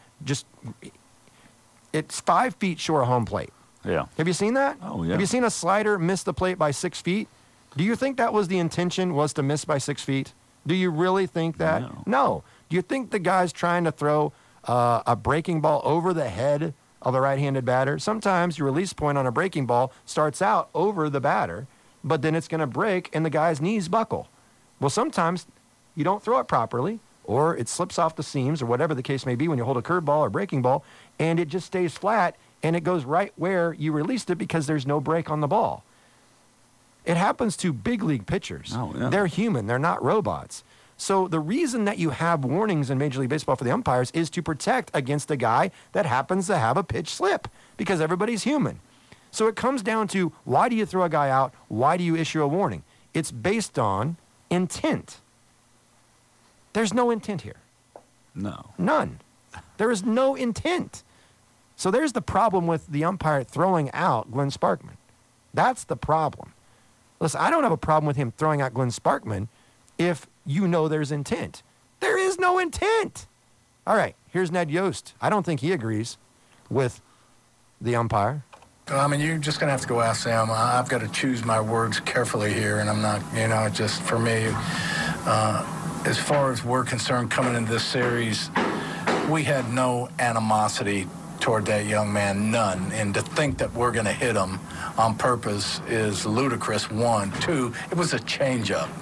it's 5 feet short of home plate? Yeah. Have you seen that? Oh, yeah. Have you seen a slider miss the plate by 6 feet? Do you think that was the intention, was to miss by 6 feet? Do you really think that? No. Do you think the guy's trying to throw a breaking ball over the head of a right-handed batter? Sometimes your release point on a breaking ball starts out over the batter, but then it's going to break and the guy's knees buckle. Well, sometimes you don't throw it properly, or it slips off the seams, or whatever the case may be when you hold a curveball or breaking ball, and it just stays flat, and it goes right where you released it because there's no break on the ball. It happens to big league pitchers. Oh, yeah. They're human. They're not robots. So the reason that you have warnings in Major League Baseball for the umpires is to protect against a guy that happens to have a pitch slip, because everybody's human. So it comes down to, why do you throw a guy out? Why do you issue a warning? It's based on intent. There's no intent here. No. None. There is no intent. So there's the problem with the umpire throwing out Glenn Sparkman. That's the problem. Listen, I don't have a problem with him throwing out Glenn Sparkman if you know there's intent. There is no intent. All right, here's Ned Yost. I don't think he agrees with the umpire. I mean, you're just going to have to go ask Sam. I've got to choose my words carefully here, and I'm not, just for me, as far as we're concerned coming into this series, we had no animosity toward that young man, none. And to think that we're going to hit him on purpose is ludicrous, one. Two, it was a changeup.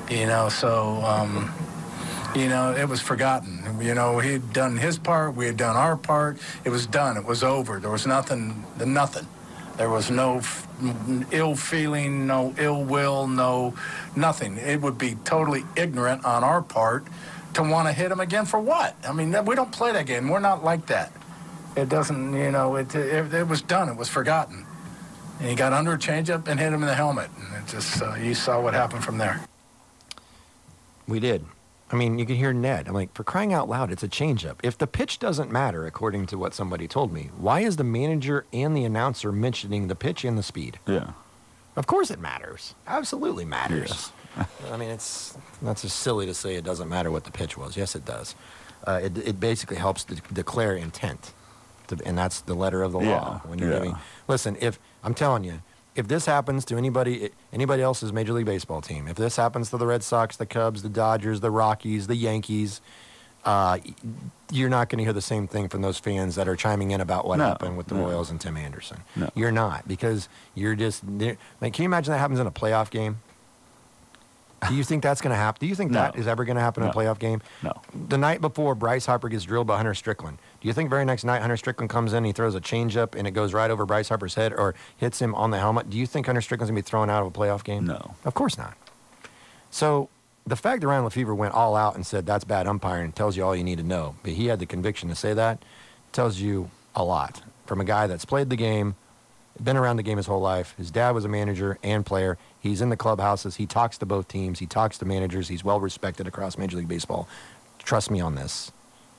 So, it was forgotten. He had done his part. We had done our part. It was done. It was over. There was nothing. There was no ill feeling, no ill will, no nothing. It would be totally ignorant on our part to want to hit him again for what? I mean, we don't play that game. We're not like that. It doesn't, it was done. It was forgotten. And he got under a changeup and hit him in the helmet. And it just, you saw what happened from there. We did. I mean, you can hear Ned. I'm like, for crying out loud, it's a changeup. If the pitch doesn't matter, according to what somebody told me, why is the manager and the announcer mentioning the pitch and the speed? Yeah. Of course it matters. Absolutely matters. Yes. I mean, that's just silly to say it doesn't matter what the pitch was. Yes, it does. It basically helps to declare intent, and that's the letter of the law. When you're giving, listen, if I'm telling you, if this happens to anybody else's Major League Baseball team, if this happens to the Red Sox, the Cubs, the Dodgers, the Rockies, the Yankees, you're not going to hear the same thing from those fans that are chiming in about what happened with the Royals and Tim Anderson. No. You're not, because you're just, like, can you imagine that happens in a playoff game? Do you think that's going to happen? Do you think that is ever going to happen in a playoff game? No. The night before, Bryce Harper gets drilled by Hunter Strickland. Do you think very next night Hunter Strickland comes in, he throws a changeup, and it goes right over Bryce Harper's head or hits him on the helmet? Do you think Hunter Strickland's going to be thrown out of a playoff game? No. Of course not. So the fact that Ryan Lefebvre went all out and said that's bad umpiring tells you all you need to know. But he had the conviction to say that. Tells you a lot. From a guy that's played the game, been around the game his whole life. His dad was a manager and player. He's in the clubhouses. He talks to both teams. He talks to managers. He's well respected across Major League Baseball. Trust me on this.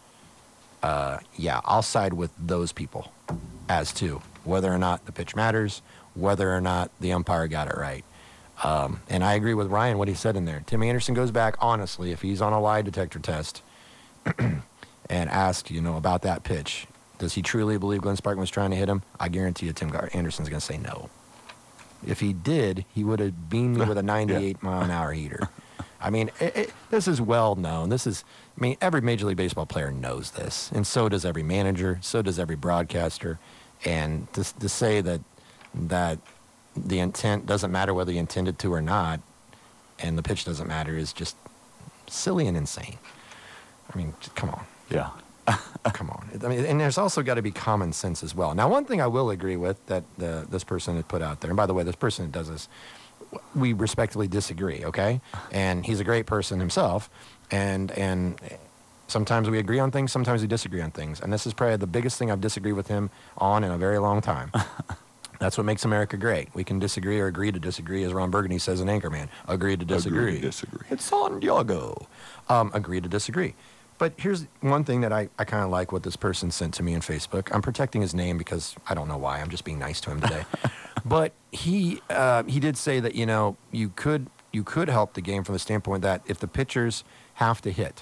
I'll side with those people as to whether or not the pitch matters, whether or not the umpire got it right. And I agree with Ryan, what he said in there. Tim Anderson goes back, honestly, if he's on a lie detector test and asked, about that pitch, does he truly believe Glenn Sparkman was trying to hit him? I guarantee you Tim Anderson's going to say no. If he did, he would have beamed me with a 98-mile-an-hour heater. I mean, this is well known. Every Major League Baseball player knows this, and so does every manager, so does every broadcaster. And to say that the intent doesn't matter whether you intended to or not, and the pitch doesn't matter is just silly and insane. I mean, come on. Yeah. Come on. I mean, and there's also got to be common sense as well. Now, one thing I will agree with that this person had put out there, and by the way, this person that does this, we respectfully disagree, okay? And he's a great person himself, and sometimes we agree on things, sometimes we disagree on things. And this is probably the biggest thing I've disagreed with him on in a very long time. That's what makes America great. We can disagree or agree to disagree, as Ron Burgundy says in Anchorman. Agree to disagree. Agree to disagree. It's San Diego. Agree to disagree. But here's one thing that I kind of like what this person sent to me on Facebook. I'm protecting his name because I don't know why. I'm just being nice to him today. But he did say that, you could help the game from the standpoint that if the pitchers have to hit,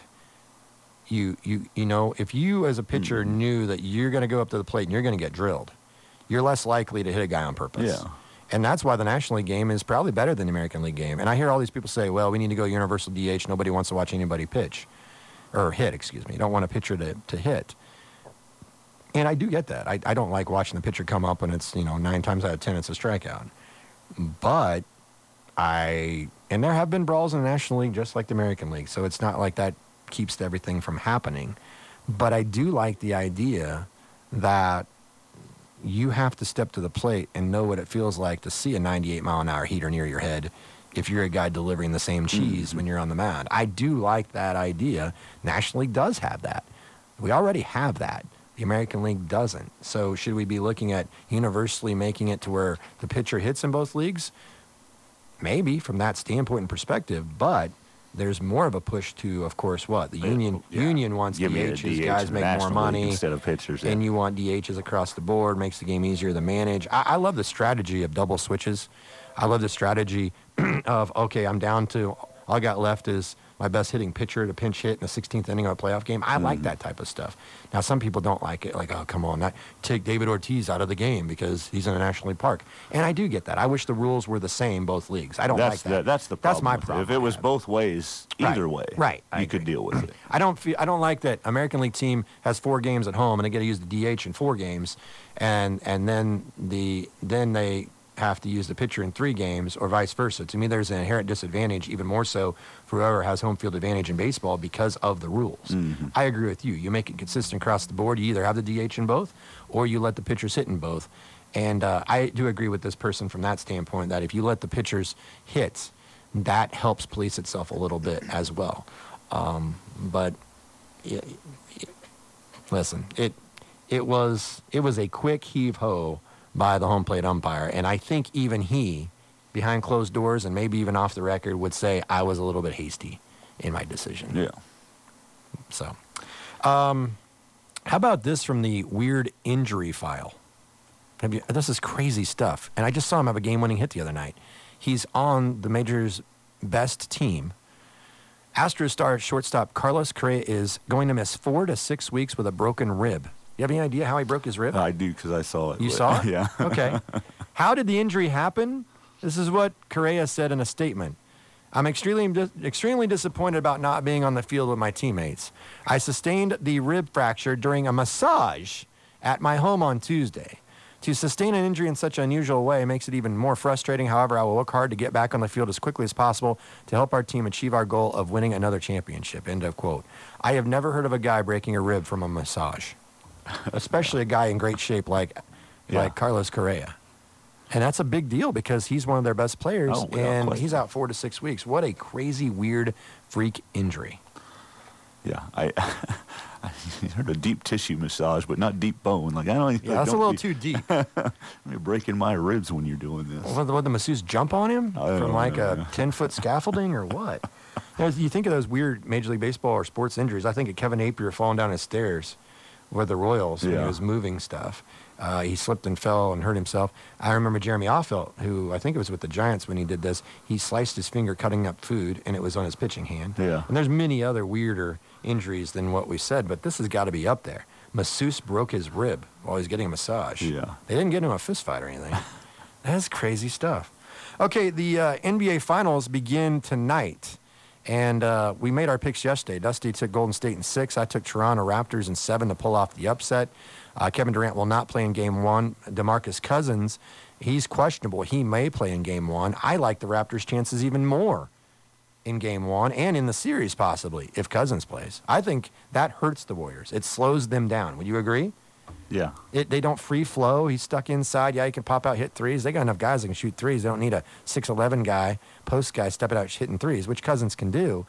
if you as a pitcher knew that you're going to go up to the plate and you're going to get drilled, you're less likely to hit a guy on purpose. Yeah. And that's why the National League game is probably better than the American League game. And I hear all these people say, well, we need to go universal DH. Nobody wants to watch anybody pitch. Or hit, excuse me. You don't want a pitcher to hit. And I do get that. I don't like watching the pitcher come up and it's, 9 times out of 10 it's a strikeout. But and there have been brawls in the National League just like the American League, so it's not like that keeps everything from happening. But I do like the idea that you have to step to the plate and know what it feels like to see a 98-mile-an-hour heater near your head if you're a guy delivering the same cheese when you're on the mound. I do like that idea. National League does have that. We already have that. The American League doesn't. So should we be looking at universally making it to where the pitcher hits in both leagues? Maybe from that standpoint and perspective, but there's more of a push to, of course, what? The union wants DHs, guys make more money. Instead of pitchers. Yeah. And you want DHs across the board, makes the game easier to manage. I love the strategy of double switches. I love the strategy of, okay, I'm down to, all I got left is my best hitting pitcher to pinch hit in the 16th inning of a playoff game. I like that type of stuff. Now, some people don't like it. Like, oh, come on, take David Ortiz out of the game because he's in a National League park. And I do get that. I wish the rules were the same, both leagues. I don't like that. That's the problem. That's my problem. If it was both ways, either way, you could deal with it. I don't like that American League team has 4 games at home and they get to use the DH in 4 games, and then they have to use the pitcher in 3 games or vice versa. To me, there's an inherent disadvantage, even more so for whoever has home field advantage in baseball because of the rules. Mm-hmm. I agree with you. You make it consistent across the board. You either have the DH in both or you let the pitchers hit in both. And I do agree with this person from that standpoint that if you let the pitchers hit, that helps police itself a little bit as well. But listen, it was a quick heave-ho by the home plate umpire, and I think even he, behind closed doors and maybe even off the record, would say I was a little bit hasty in my decision. Yeah. So, how about this from the weird injury file? This is crazy stuff, and I just saw him have a game-winning hit the other night. He's on the major's best team. Astros star shortstop Carlos Correa is going to miss 4 to 6 weeks with a broken rib. You have any idea how he broke his rib? I do, because I saw it. You saw it? Yeah. Okay. How did the injury happen? This is what Correa said in a statement. I'm extremely disappointed about not being on the field with my teammates. I sustained the rib fracture during a massage at my home on Tuesday. To sustain an injury in such an unusual way makes it even more frustrating. However, I will work hard to get back on the field as quickly as possible to help our team achieve our goal of winning another championship. End of quote. I have never heard of a guy breaking a rib from a massage, especially a guy in great shape like Carlos Correa. And that's a big deal because he's one of their best players, and he's out 4 to 6 weeks. What a crazy, weird, freak injury. Yeah, I heard a deep tissue massage, but not deep bone. Like I don't. Yeah, that's a little too deep. You're breaking my ribs when you're doing this. What, the masseuse jump on him from like a 10-foot scaffolding or what? You think of those weird Major League Baseball or sports injuries. I think of Kevin Napier falling down his stairs with the Royals when he was moving stuff. He slipped and fell and hurt himself. I remember Jeremy Offelt, who I think it was with the Giants when he did this. He sliced his finger cutting up food, and it was on his pitching hand. Yeah. And there's many other weirder injuries than what we said, but this has got to be up there. Masseuse broke his rib while he's getting a massage. Yeah. They didn't get him a fist fight or anything. That's crazy stuff. Okay, the NBA Finals begin tonight. And we made our picks yesterday. Dusty took Golden State in 6. I took Toronto Raptors in 7 to pull off the upset. Kevin Durant will not play in Game 1. DeMarcus Cousins, he's questionable. He may play in Game 1. I like the Raptors' chances even more in Game 1 and in the series possibly if Cousins plays. I think that hurts the Warriors. It slows them down. Would you agree? Yeah. They don't free flow. He's stuck inside. Yeah, he can pop out, hit threes. They got enough guys that can shoot threes. They don't need a 6'11 guy, post guy, stepping out hitting threes, which Cousins can do.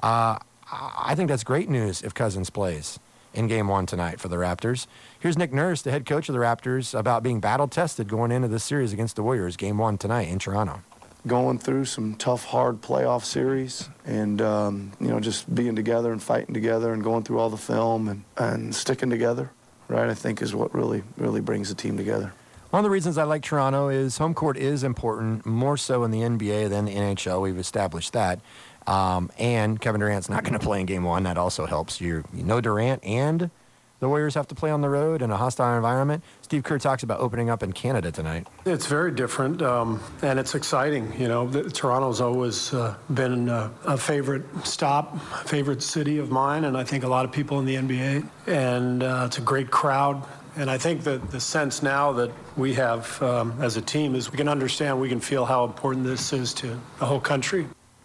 I think that's great news if Cousins plays in Game 1 tonight for the Raptors. Here's Nick Nurse, the head coach of the Raptors, about being battle-tested going into this series against the Warriors, Game 1 tonight in Toronto. Going through some tough, hard playoff series and, just being together and fighting together and going through all the film and sticking together. Right, I think is what really brings the team together. One of the reasons I like Toronto is home court is important, more so in the NBA than the NHL. We've established that. And Kevin Durant's not going to play in Game 1. That also helps. You know Durant and the Warriors have to play on the road in a hostile environment. Steve Kerr talks about opening up in Canada tonight. It's very different, and it's exciting. Toronto's always been a favorite stop, favorite city of mine, and I think a lot of people in the NBA. And it's a great crowd. And I think that the sense now that we have as a team is we can understand, we can feel how important this is to the whole country.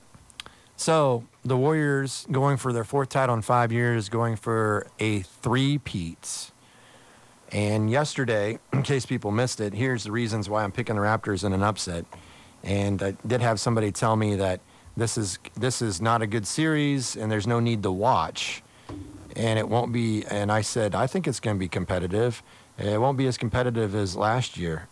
So the Warriors going for their 4th title in 5 years, going for a 3-peat. And yesterday, in case people missed it, here's the reasons why I'm picking the Raptors in an upset. And I did have somebody tell me that this is not a good series and there's no need to watch. And it won't be, and I said, I think it's going to be competitive. It won't be as competitive as last year.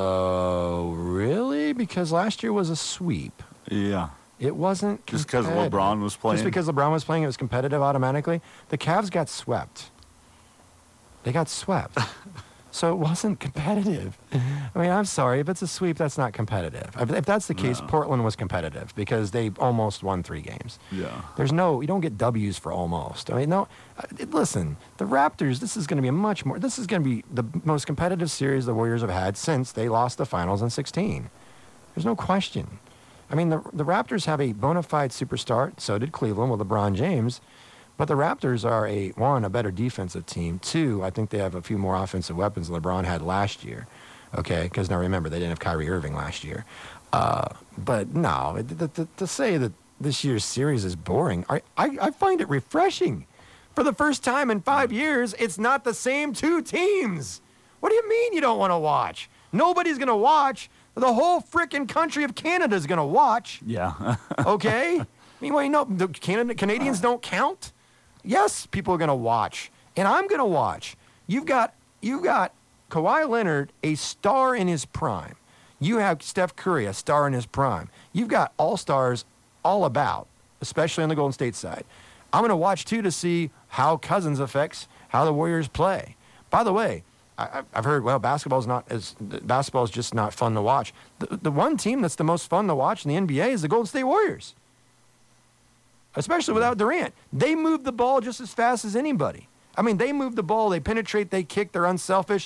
Really? Because last year was a sweep. Yeah. It wasn't just because LeBron was playing. Just because LeBron was playing, it was competitive automatically. The Cavs got swept. They got swept. So it wasn't competitive. I mean, I'm sorry. If it's a sweep, that's not competitive. If that's the case, Portland was competitive because they almost won 3 games. Yeah. You don't get W's for almost. I mean, no, listen, the Raptors, this is going to be the most competitive series the Warriors have had since they lost the finals in 2016. There's no question. I mean, the Raptors have a bona fide superstar. So did Cleveland with LeBron James. But the Raptors are a better defensive team. 2, I think they have a few more offensive weapons than LeBron had last year. Okay, because now remember, they didn't have Kyrie Irving last year. But no, to say that this year's series is boring, I find it refreshing. For the first time in 5 years, it's not the same two teams. What do you mean you don't want to watch? Nobody's going to watch. The whole frickin' country of Canada is going to watch. Yeah. Okay? I mean, well, you know, the Canadians don't count. Yes, people are going to watch. And I'm going to watch. You've got Kawhi Leonard, a star in his prime. You have Steph Curry, a star in his prime. You've got all-stars all about, especially on the Golden State side. I'm going to watch, too, to see how Cousins affects how the Warriors play. By the way, I've heard, well, basketball is just not fun to watch. The one team that's the most fun to watch in the NBA is the Golden State Warriors, especially without Durant. They move the ball just as fast as anybody. I mean, they move the ball, they penetrate, they kick, they're unselfish.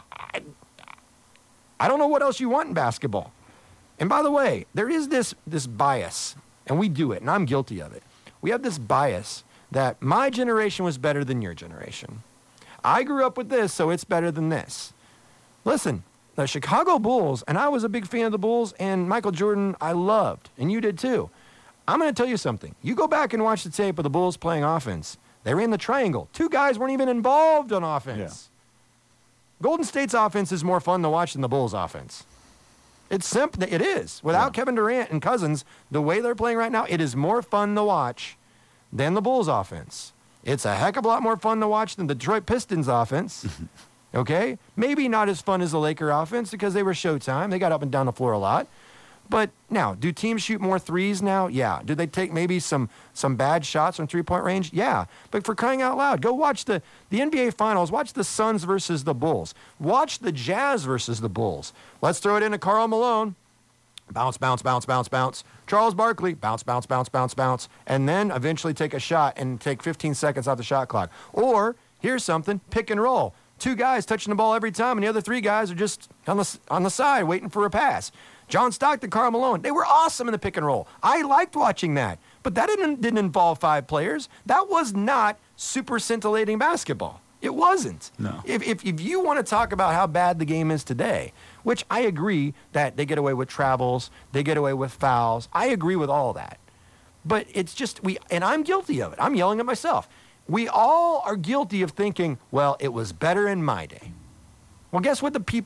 I don't know what else you want in basketball. And by the way, there is this bias, and we do it, and I'm guilty of it. We have this bias that my generation was better than your generation. I grew up with this, so it's better than this. Listen, the Chicago Bulls, and I was a big fan of the Bulls, and Michael Jordan I loved, and you did too. I'm going to tell you something. You go back and watch the tape of the Bulls playing offense. They ran the triangle. Two guys weren't even involved on offense. Yeah. Golden State's offense is more fun to watch than the Bulls' offense. It's simple. It is. Without Kevin Durant and Cousins, the way they're playing right now, it is more fun to watch than the Bulls' offense. It's a heck of a lot more fun to watch than the Detroit Pistons' offense. Okay? Maybe not as fun as the Laker offense because they were Showtime. They got up and down the floor a lot. But now, do teams shoot more threes now? Yeah. Do they take maybe some bad shots from three-point range? Yeah. But for crying out loud, go watch the NBA Finals. Watch the Suns versus the Bulls. Watch the Jazz versus the Bulls. Let's throw it into Karl Malone. Bounce, bounce, bounce, bounce, bounce. Charles Barkley, bounce, bounce, bounce, bounce, bounce. And then eventually take a shot and take 15 seconds off the shot clock. Or, here's something, pick and roll. Two guys touching the ball every time, and the other three guys are just on the side waiting for a pass. John Stockton, Karl Malone, they were awesome in the pick and roll. I liked watching that. But that didn't involve five players. That was not super scintillating basketball. It wasn't. No. If you want to talk about how bad the game is today, which I agree that they get away with travels, they get away with fouls. I agree with all that. But it's just, and I'm guilty of it. I'm yelling at myself. We all are guilty of thinking, well, it was better in my day. Well, guess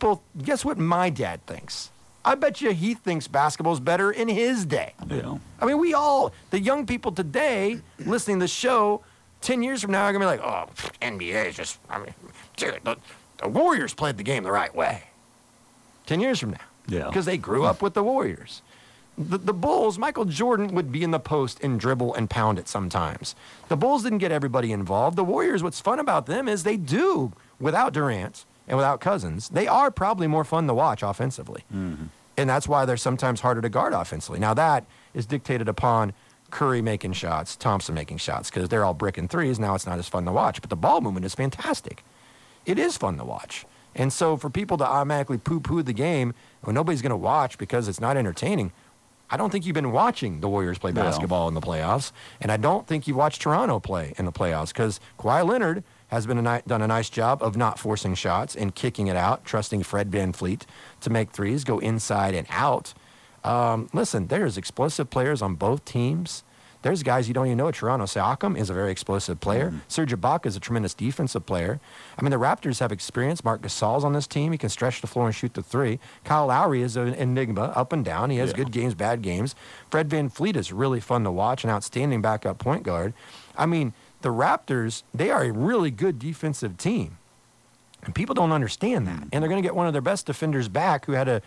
what my dad thinks? I bet you he thinks basketball's better in his day. Yeah. I mean, the young people today listening to the show 10 years from now are going to be like, oh, NBA is just, I mean, dude, the Warriors played the game the right way. 10 years from now. Yeah. Because they grew up with the Warriors. The Bulls, Michael Jordan would be in the post and dribble and pound it sometimes. The Bulls didn't get everybody involved. The Warriors, what's fun about them is they do, without Durant and without Cousins, they are probably more fun to watch offensively. Mm-hmm. And that's why they're sometimes harder to guard offensively. Now, that is dictated upon Curry making shots, Thompson making shots, because they're all bricking threes. Now it's not as fun to watch. But the ball movement is fantastic. It is fun to watch. And so for people to automatically poo-poo the game when nobody's going to watch because it's not entertaining, I don't think you've been watching the Warriors play basketball in the playoffs. And I don't think you've watched Toronto play in the playoffs because Kawhi Leonard has done a nice job of not forcing shots and kicking it out, trusting Fred VanVleet to make threes, go inside and out. Listen, there's explosive players on both teams. There's guys you don't even know at Toronto. Siakam is a very explosive player. Mm-hmm. Serge Ibaka is a tremendous defensive player. I mean, the Raptors have experience. Marc Gasol's on this team. He can stretch the floor and shoot the three. Kyle Lowry is an enigma, up and down. He has good games, bad games. Fred VanVleet is really fun to watch, an outstanding backup point guard. I mean, the Raptors, they are a really good defensive team. And people don't understand that. And they're going to get one of their best defenders back who had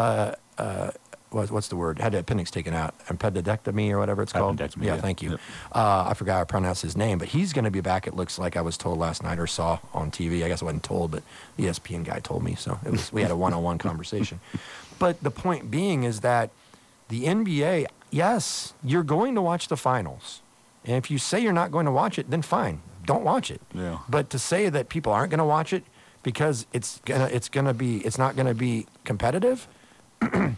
what's the word? Had an appendix taken out. Appendectomy or whatever it's called. Yeah, thank you. Yep. I forgot how to pronounce his name, but he's going to be back, it looks like I was told last night or saw on TV. I guess I wasn't told, but the ESPN guy told me. So we had a one-on-one conversation. But the point being is that the NBA, yes, you're going to watch the finals. And if you say you're not going to watch it, then fine. Don't watch it. Yeah. But to say that people aren't going to watch it because it's not going to be competitive, and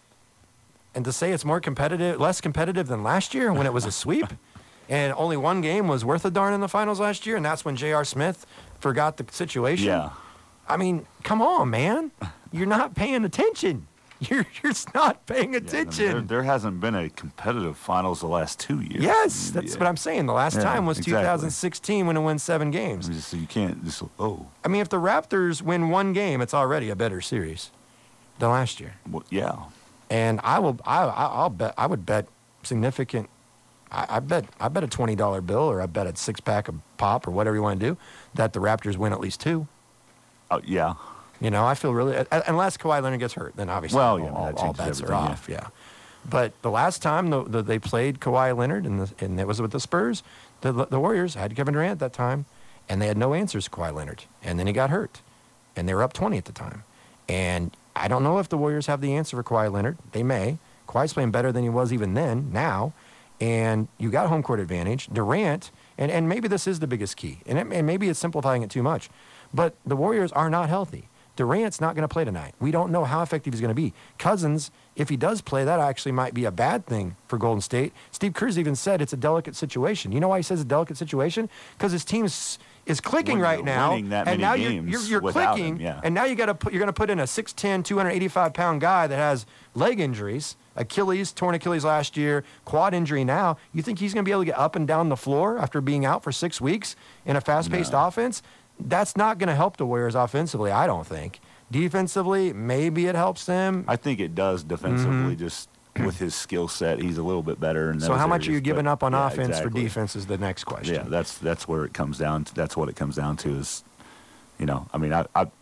to say it's less competitive than last year when it was a sweep, and only one game was worth a darn in the finals last year, and that's when J.R. Smith forgot the situation. Yeah. I mean, come on, man. you're not paying attention. You're just not paying attention. There hasn't been a competitive finals the last 2 years. Yes, that's what I'm saying. The last time was exactly. 2016 when it won 7 games. So you can't just, I mean, if the Raptors win 1 game, it's already a better series than last year. Well, yeah. And I'll bet, I would bet significant. I bet a $20 bill, or I bet a 6-pack of pop, or whatever you want to do, that the Raptors win at least 2. Yeah. You know, I feel really, unless Kawhi Leonard gets hurt, then obviously all bets are off. Yeah. But the last time they played Kawhi Leonard, and it was with the Spurs, the Warriors had Kevin Durant at that time, and they had no answers to Kawhi Leonard. And then he got hurt, and they were up 20 at the time. And I don't know if the Warriors have the answer for Kawhi Leonard. They may. Kawhi's playing better than he was even then, now. And you got home court advantage. Durant, and maybe this is the biggest key, and maybe it's simplifying it too much, but the Warriors are not healthy. Durant's not going to play tonight. We don't know how effective he's going to be. Cousins, if he does play, that actually might be a bad thing for Golden State. Steve Kerr's even said it's a delicate situation. You know why he says a delicate situation? Because his team is clicking right now, winning that and many now games you're without clicking, him, yeah. and now you're going to put in a 6'10", 285-pound guy that has leg injuries, torn Achilles last year, quad injury now. You think he's going to be able to get up and down the floor after being out for 6 weeks in a fast-paced offense? That's not going to help the Warriors offensively, I don't think. Defensively, maybe it helps them. I think it does defensively, just with his skill set. He's a little bit better. In so how much are you giving up on offense exactly. for defense is the next question. Yeah, that's where it comes down to. That's what it comes down to is, I mean,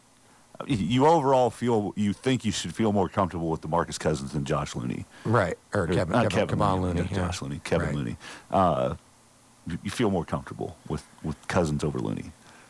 you think you should feel more comfortable with DeMarcus Cousins than Josh Looney. Right, or Kevin Looney. Josh Looney, Kevin Looney. You feel more comfortable with Cousins over Looney.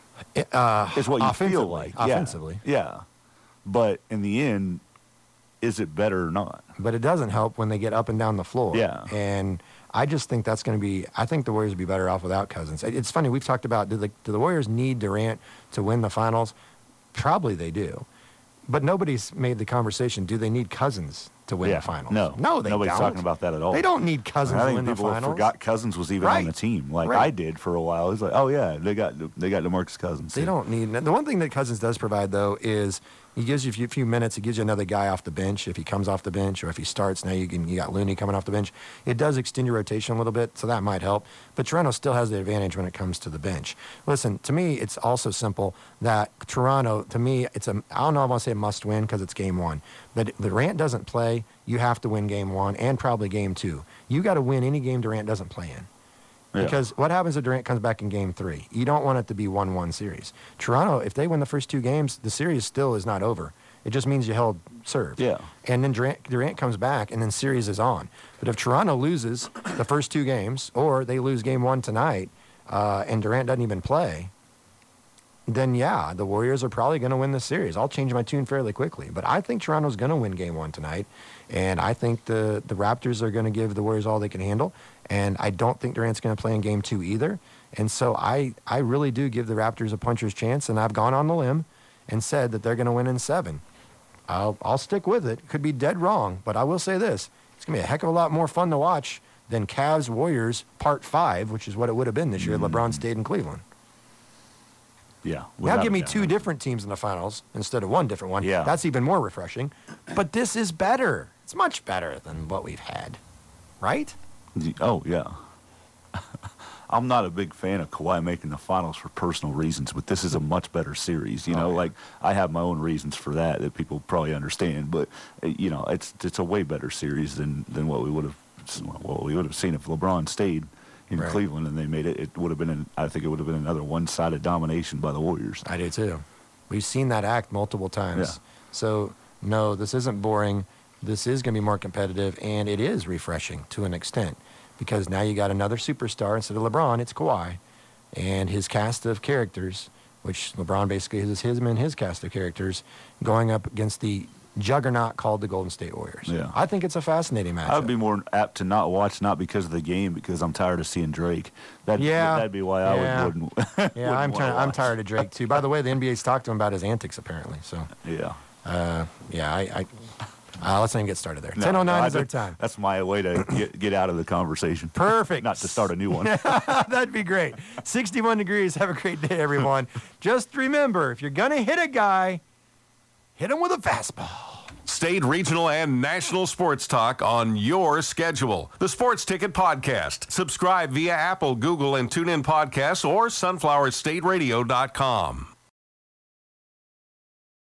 Is what you feel like. Offensively. Yeah. But in the end, is it better or not? But it doesn't help when they get up and down the floor. Yeah. And I just think that's going to be, I think the Warriors would be better off without Cousins. It's funny, we've talked about, do the Warriors need Durant to win the finals? Probably they do. But nobody's made the conversation, do they need Cousins to win the finals? No, they nobody's don't. talking about that at all. They don't need Cousins to win the finals. I think people forgot Cousins was even on the team, like I did for a while. It's like, oh yeah, they got DeMarcus Cousins. They don't need. The one thing that Cousins does provide though is he gives you a few minutes. He gives you another guy off the bench if he comes off the bench, or if he starts. Now you got Looney coming off the bench. It does extend your rotation a little bit, so that might help. But Toronto still has the advantage when it comes to the bench. Listen, to me, it's also simple that Toronto. To me, I don't know if I want to say must win because it's game 1, but if Durant doesn't play, you have to win game 1 and probably game 2. You got to win any game Durant doesn't play in. Because what happens if Durant comes back in game 3? You don't want it to be 1-1 series. Toronto, if they win the first 2 games, the series still is not over. It just means you held serve. Yeah. And then Durant comes back, and then series is on. But if Toronto loses the first 2 games, or they lose game 1 tonight, and Durant doesn't even play, then yeah, the Warriors are probably going to win the series. I'll change my tune fairly quickly. But I think Toronto's going to win game 1 tonight. And I think the Raptors are going to give the Warriors all they can handle. And I don't think Durant's going to play in game 2 either. And so I really do give the Raptors a puncher's chance. And I've gone on the limb and said that they're going to win in 7. I'll stick with it. Could be dead wrong. But I will say this. It's going to be a heck of a lot more fun to watch than Cavs Warriors Part 5, which is what it would have been this year. LeBron stayed in Cleveland. Yeah. Now give me 2 different teams in the finals instead of 1 different one. Yeah. That's even more refreshing. But this is better. It's much better than what we've had. Right? Oh, yeah. I'm not a big fan of Kawhi making the finals for personal reasons, but this is a much better series. Like I have my own reasons for that people probably understand, but it's a way better series than what we would have seen if LeBron stayed in Cleveland and they made it. It would have been I think it would have been another one-sided domination by the Warriors. I do too. We've seen that act multiple times. Yeah. So no, this isn't boring. This is going to be more competitive, and it is refreshing to an extent because now you got another superstar instead of LeBron. It's Kawhi and his cast of characters, which LeBron basically is him and his cast of characters, going up against the juggernaut called the Golden State Warriors. Yeah. I think it's a fascinating matchup. I would be more apt to not watch, not because of the game, because I'm tired of seeing Drake. That'd be why I wouldn't. Yeah, I'm tired of Drake too. By the way, the NBA's talked to him about his antics apparently. So yeah. Let's not even get started there. 10:09 is our time. That's my way to get out of the conversation. Perfect. Not to start a new one. That'd be great. 61 degrees. Have a great day, everyone. Just remember, if you're going to hit a guy, Hit him with a fastball. State, regional, and national sports talk on your schedule. The Sports Ticket Podcast. Subscribe via Apple, Google, and TuneIn Podcasts or sunflowerstateradio.com.